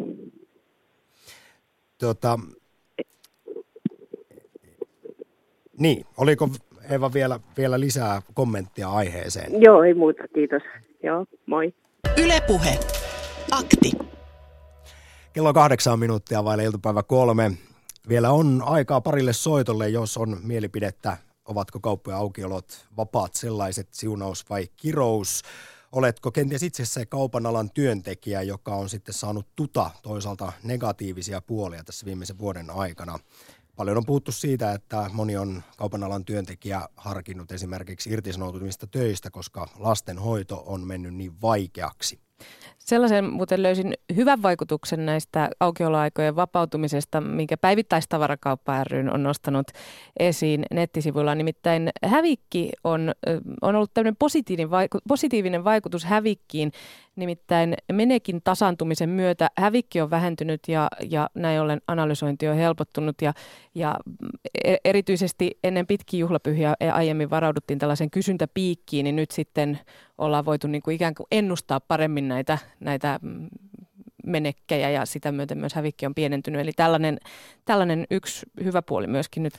Niin, oliko Eeva vielä lisää kommenttia aiheeseen? Joo, ei muuta, kiitos. Joo, moi. Yle Puhe. Akti. Kello 8 minuuttia vaille iltapäivä 3. Vielä on aikaa parille soitolle, jos on mielipidettä. Ovatko kauppojen aukiolot vapaat sellaiset, siunaus vai kirous? Oletko kenties itse se kaupan alan työntekijä, joka on sitten saanut toisaalta negatiivisia puolia tässä viimeisen vuoden aikana? Paljon on puhuttu siitä, että moni on kaupan alan työntekijä harkinnut esimerkiksi irtisanoutumista töistä, koska lastenhoito on mennyt niin vaikeaksi. Sellaisen muuten löysin hyvän vaikutuksen näistä aukioloaikojen vapautumisesta, minkä Päivittäistavarakauppa ry on nostanut esiin nettisivuilla. Nimittäin hävikki on ollut tämmöinen positiivinen vaikutus hävikkiin Nimittäin menekin tasaantumisen myötä hävikki on vähentynyt ja näin ollen analysointi on helpottunut. Ja erityisesti ennen pitkiä juhlapyhiä aiemmin varauduttiin tällaisen kysyntäpiikkiin, niin nyt sitten ollaan voitu niin kuin ikään kuin ennustaa paremmin näitä menekkejä ja sitä myöten myös hävikki on pienentynyt. Eli tällainen yksi hyvä puoli myöskin nyt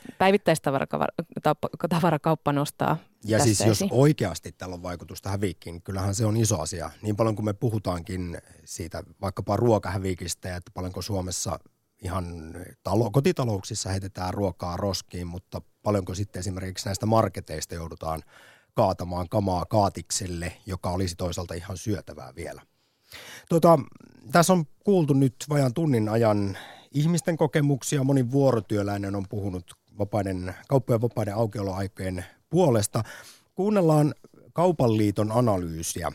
päivittäistavarakauppa nostaa. Ja siis esiin. Jos oikeasti tällä on vaikutusta hävikkiin, niin kyllähän se on iso asia. Niin paljon kuin me puhutaankin siitä vaikkapa ruokahävikistä ja että paljonko Suomessa ihan kotitalouksissa heitetään ruokaa roskiin, mutta paljonko sitten esimerkiksi näistä marketeista joudutaan kaatamaan kamaa kaatikselle, joka olisi toisaalta ihan syötävää vielä. Tässä on kuultu nyt vajaan tunnin ajan ihmisten kokemuksia. Moni vuorotyöläinen on puhunut kauppojen vapaiden aukioloaikojen puolesta. Kuunnellaan Kaupan liiton analyysiä,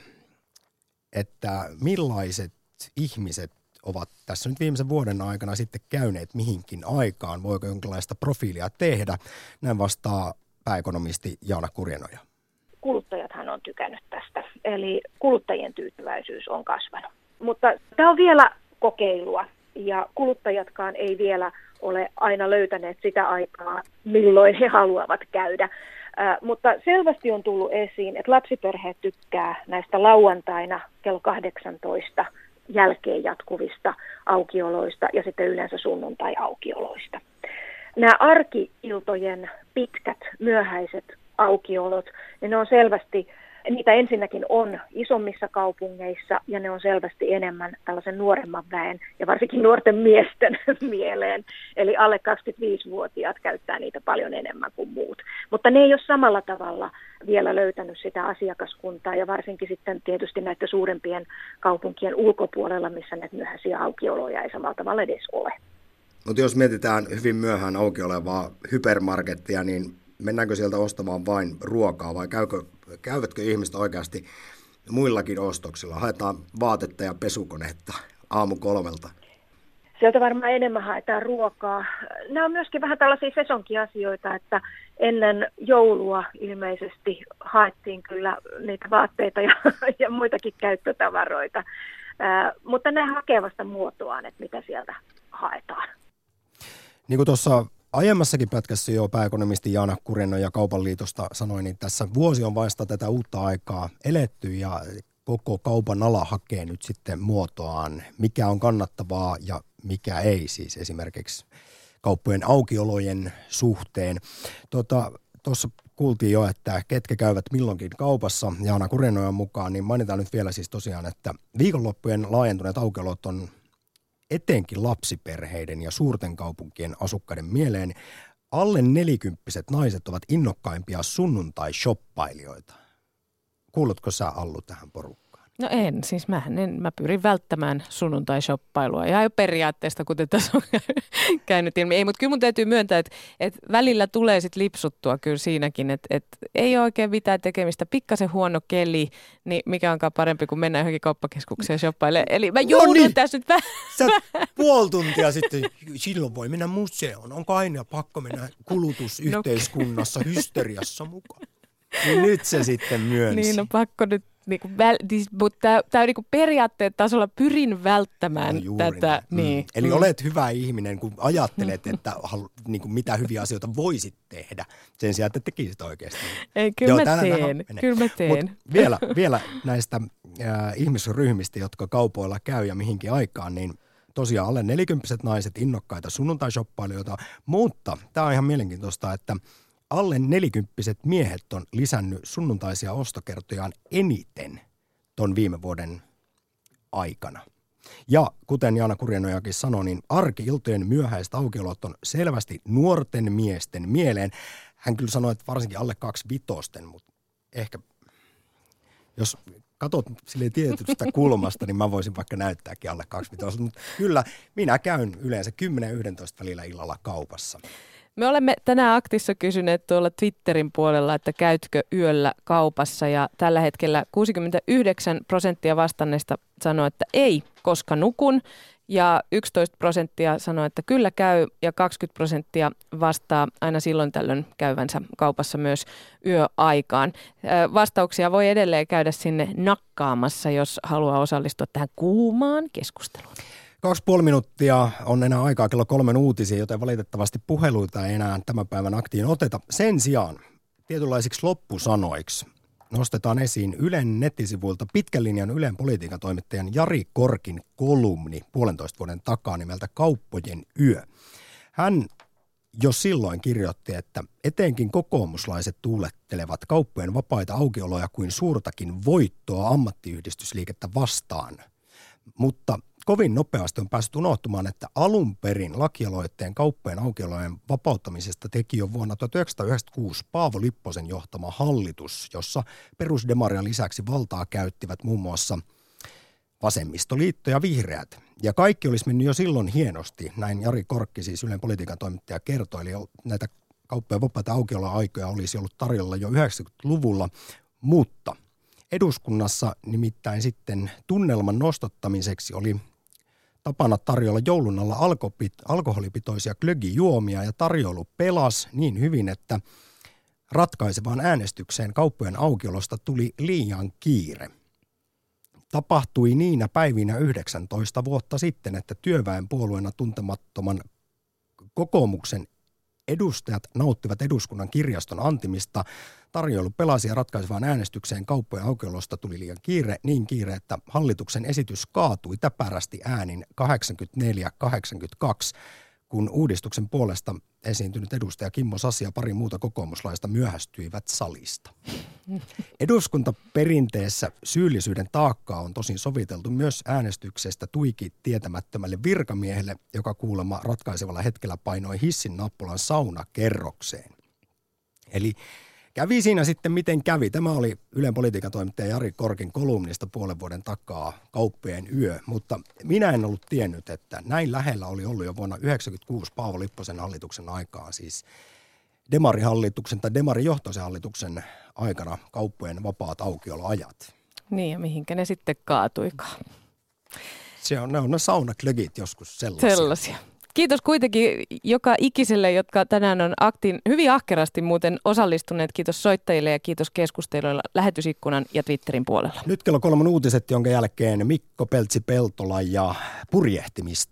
että millaiset ihmiset ovat tässä nyt viimeisen vuoden aikana sitten käyneet mihinkin aikaan. Voiko jonkinlaista profiilia tehdä? Näin vastaa pääekonomisti Jaana Kurjenoja. Kuluttajathan on tykännyt tästä, eli kuluttajien tyytyväisyys on kasvanut. Mutta tämä on vielä kokeilua ja kuluttajatkaan ei vielä ole aina löytäneet sitä aikaa, milloin he haluavat käydä. Mutta selvästi on tullut esiin, että lapsiperheet tykkää näistä lauantaina kello 18 jälkeen jatkuvista aukioloista ja sitten yleensä sunnuntai-aukioloista. Nämä arki-iltojen pitkät, myöhäiset aukiolot, niin ne on selvästi, niitä ensinnäkin on isommissa kaupungeissa ja ne on selvästi enemmän tällaisen nuoremman väen ja varsinkin nuorten miesten mieleen. Eli alle 25-vuotiaat käyttää niitä paljon enemmän kuin muut. Mutta ne ei ole samalla tavalla vielä löytänyt sitä asiakaskuntaa ja varsinkin sitten tietysti näiden suurempien kaupunkien ulkopuolella, missä näitä myöhäisiä aukioloja ei samalla tavalla edes ole. Mutta jos mietitään hyvin myöhään auki olevaa hypermarkettia, niin mennäänkö sieltä ostamaan vain ruokaa vai käyvätkö ihmiset oikeasti muillakin ostoksilla? Haetaan vaatetta ja pesukonetta aamu 3. Sieltä varmaan enemmän haetaan ruokaa. Nämä on myöskin vähän tällaisia sesonkiasioita, että ennen joulua ilmeisesti haettiin kyllä niitä vaatteita ja muitakin käyttötavaroita. Mutta ne hakee vasta muotoaan, että mitä sieltä haetaan. Niin kuin tuossa aiemmassakin pätkässä jo pääekonomisti Jaana Kurjenoja Kaupan liitosta sanoi, niin tässä vuosi on vasta tätä uutta aikaa eletty ja koko kaupan ala hakee nyt sitten muotoaan, mikä on kannattavaa ja mikä ei, siis esimerkiksi kauppojen aukiolojen suhteen. Tuossa kuultiin jo, että ketkä käyvät milloinkin kaupassa Jaana Kurjenojan mukaan, niin mainitaan nyt vielä siis tosiaan, että viikonloppujen laajentuneet aukiolot on etenkin lapsiperheiden ja suurten kaupunkien asukkaiden mieleen. Alle 40-vuotiaat naiset ovat innokkaimpia sunnuntai-shoppailijoita. Kuulutko sä, Allu, tähän porukkaan? No en, siis mä pyrin välttämään sunnuntai-shoppailua. Ja jo periaatteesta, kuten tässä on käynyt ilmi. Ei, mutta kyllä mun täytyy myöntää, että välillä tulee sit lipsuttua kyllä siinäkin, että ei ole oikein mitään tekemistä. Pikkasen huono keli, niin mikä onkaan parempi kuin mennä johonkin kauppakeskukseen shoppailemaan. Eli mä joudun tässä nyt sä puoli tuntia sitten, silloin voi mennä museoon. Onko aina pakko mennä kulutusyhteiskunnassa hysteriassa mukaan? Niin nyt se sitten myönsi. Niin on pakko nyt. Mutta tämä on niinku periaatteet tasolla pyrin välttämään tätä. Niin. Eli olet hyvä ihminen, kun ajattelet, että niinku mitä hyviä asioita voisit tehdä sen sijaan, että tekisit oikeasti. Ei, kyllä mä teen. Vielä näistä ihmisryhmistä, jotka kaupoilla käy ja mihinkin aikaan, niin tosiaan alle 40-vuotiaat naiset innokkaita sunnuntai-shoppailijoita, mutta tämä on ihan mielenkiintoista, että alle 40-vuotiaat miehet on lisännyt sunnuntaisia ostokertojaan eniten ton viime vuoden aikana. Ja kuten Jaana Kurjenojakin sanoi, niin arki-iltojen myöhäiset aukiolot on selvästi nuorten miesten mieleen. Hän kyllä sanoi, että varsinkin alle 25, mutta ehkä jos katsot silleen tietystä kulmasta, niin mä voisin vaikka näyttääkin alle 25. Mutta kyllä minä käyn yleensä 10-11 välillä illalla kaupassa. Me olemme tänään Aktissa kysyneet tuolla Twitterin puolella, että käytkö yöllä kaupassa, ja tällä hetkellä 69% vastanneista sanoo, että ei, koska nukun, ja 11% sanoo, että kyllä käy, ja 20% vastaa aina silloin tällöin käyvänsä kaupassa myös yöaikaan. Vastauksia voi edelleen käydä sinne nakkaamassa, jos haluaa osallistua tähän kuumaan keskusteluun. 2,5 minuuttia on enää aikaa kello 3 uutisia, joten valitettavasti puheluita ei enää tämän päivän Aktiin oteta. Sen sijaan tietynlaisiksi loppusanoiksi nostetaan esiin Ylen nettisivuilta pitkän linjan Ylen politiikan toimittajan Jari Korkin kolumni 1,5 vuoden takaa nimeltä Kauppojen yö. Hän jo silloin kirjoitti, että etenkin kokoomuslaiset tuulettelevat kauppojen vapaita aukioloja kuin suurtakin voittoa ammattiyhdistysliikettä vastaan. Mutta kovin nopeasti on päässyt unohtumaan, että alun perin lakialoitteen kauppojen aukiolojen vapauttamisesta teki jo vuonna 1996 Paavo Lipposen johtama hallitus, jossa perusdemarian lisäksi valtaa käyttivät muun muassa vasemmistoliitto ja vihreät. Ja kaikki olisi mennyt jo silloin hienosti, näin Jari Korkki, siis Ylen politiikan toimittaja, kertoi. Eli näitä kauppojen vapaita aukioloaikoja olisi ollut tarjolla jo 90-luvulla, mutta eduskunnassa nimittäin sitten tunnelman nostottamiseksi oli tapana tarjolla joulun alla alkoholipitoisia glögijuomia, ja tarjoilu pelasi niin hyvin, että ratkaisevaan äänestykseen kauppojen aukiolosta tuli liian kiire. Tapahtui niinä päivinä 19 vuotta sitten, että työväenpuolueena tuntemattoman kokoomuksen edustajat nauttivat eduskunnan kirjaston antimista. Tarjoilu pelasi ja ratkaisevaan äänestykseen kauppojen aukiolosta tuli liian kiire, niin kiire, että hallituksen esitys kaatui täpärästi äänin 84-82, kun uudistuksen puolesta esiintynyt edustaja Kimmo Sasi ja pari muuta kokoomuslaista myöhästyivät salista. Eduskuntaperinteessä syyllisyyden taakkaa on tosin soviteltu myös äänestyksestä tuiki tietämättömälle virkamiehelle, joka kuulemma ratkaisevalla hetkellä painoi hissin nappulan saunakerrokseen. Eli kävi siinä sitten miten kävi. Tämä oli Ylen politiikan toimittaja Jari Korkin kolumnista 0,5 vuoden takaa Kauppojen yö, mutta minä en ollut tiennyt, että näin lähellä oli ollut jo vuonna 1996 Paavo Lipposen hallituksen aikaan, siis demarihallituksen tai demarijohtoisen hallituksen aikana kauppojen vapaat aukioloajat. Niin, ja mihinkä ne sitten kaatuikaan. Ne on ne saunaklögit joskus sellaisia. Kiitos kuitenkin joka ikiselle, jotka tänään on Aktin hyvin ahkerasti muuten osallistuneet. Kiitos soittajille ja kiitos keskustelijoille lähetysikkunan ja Twitterin puolella. Nyt kello 3 uutiset, jonka jälkeen Mikko Peltsi-Peltola ja purjehtimista.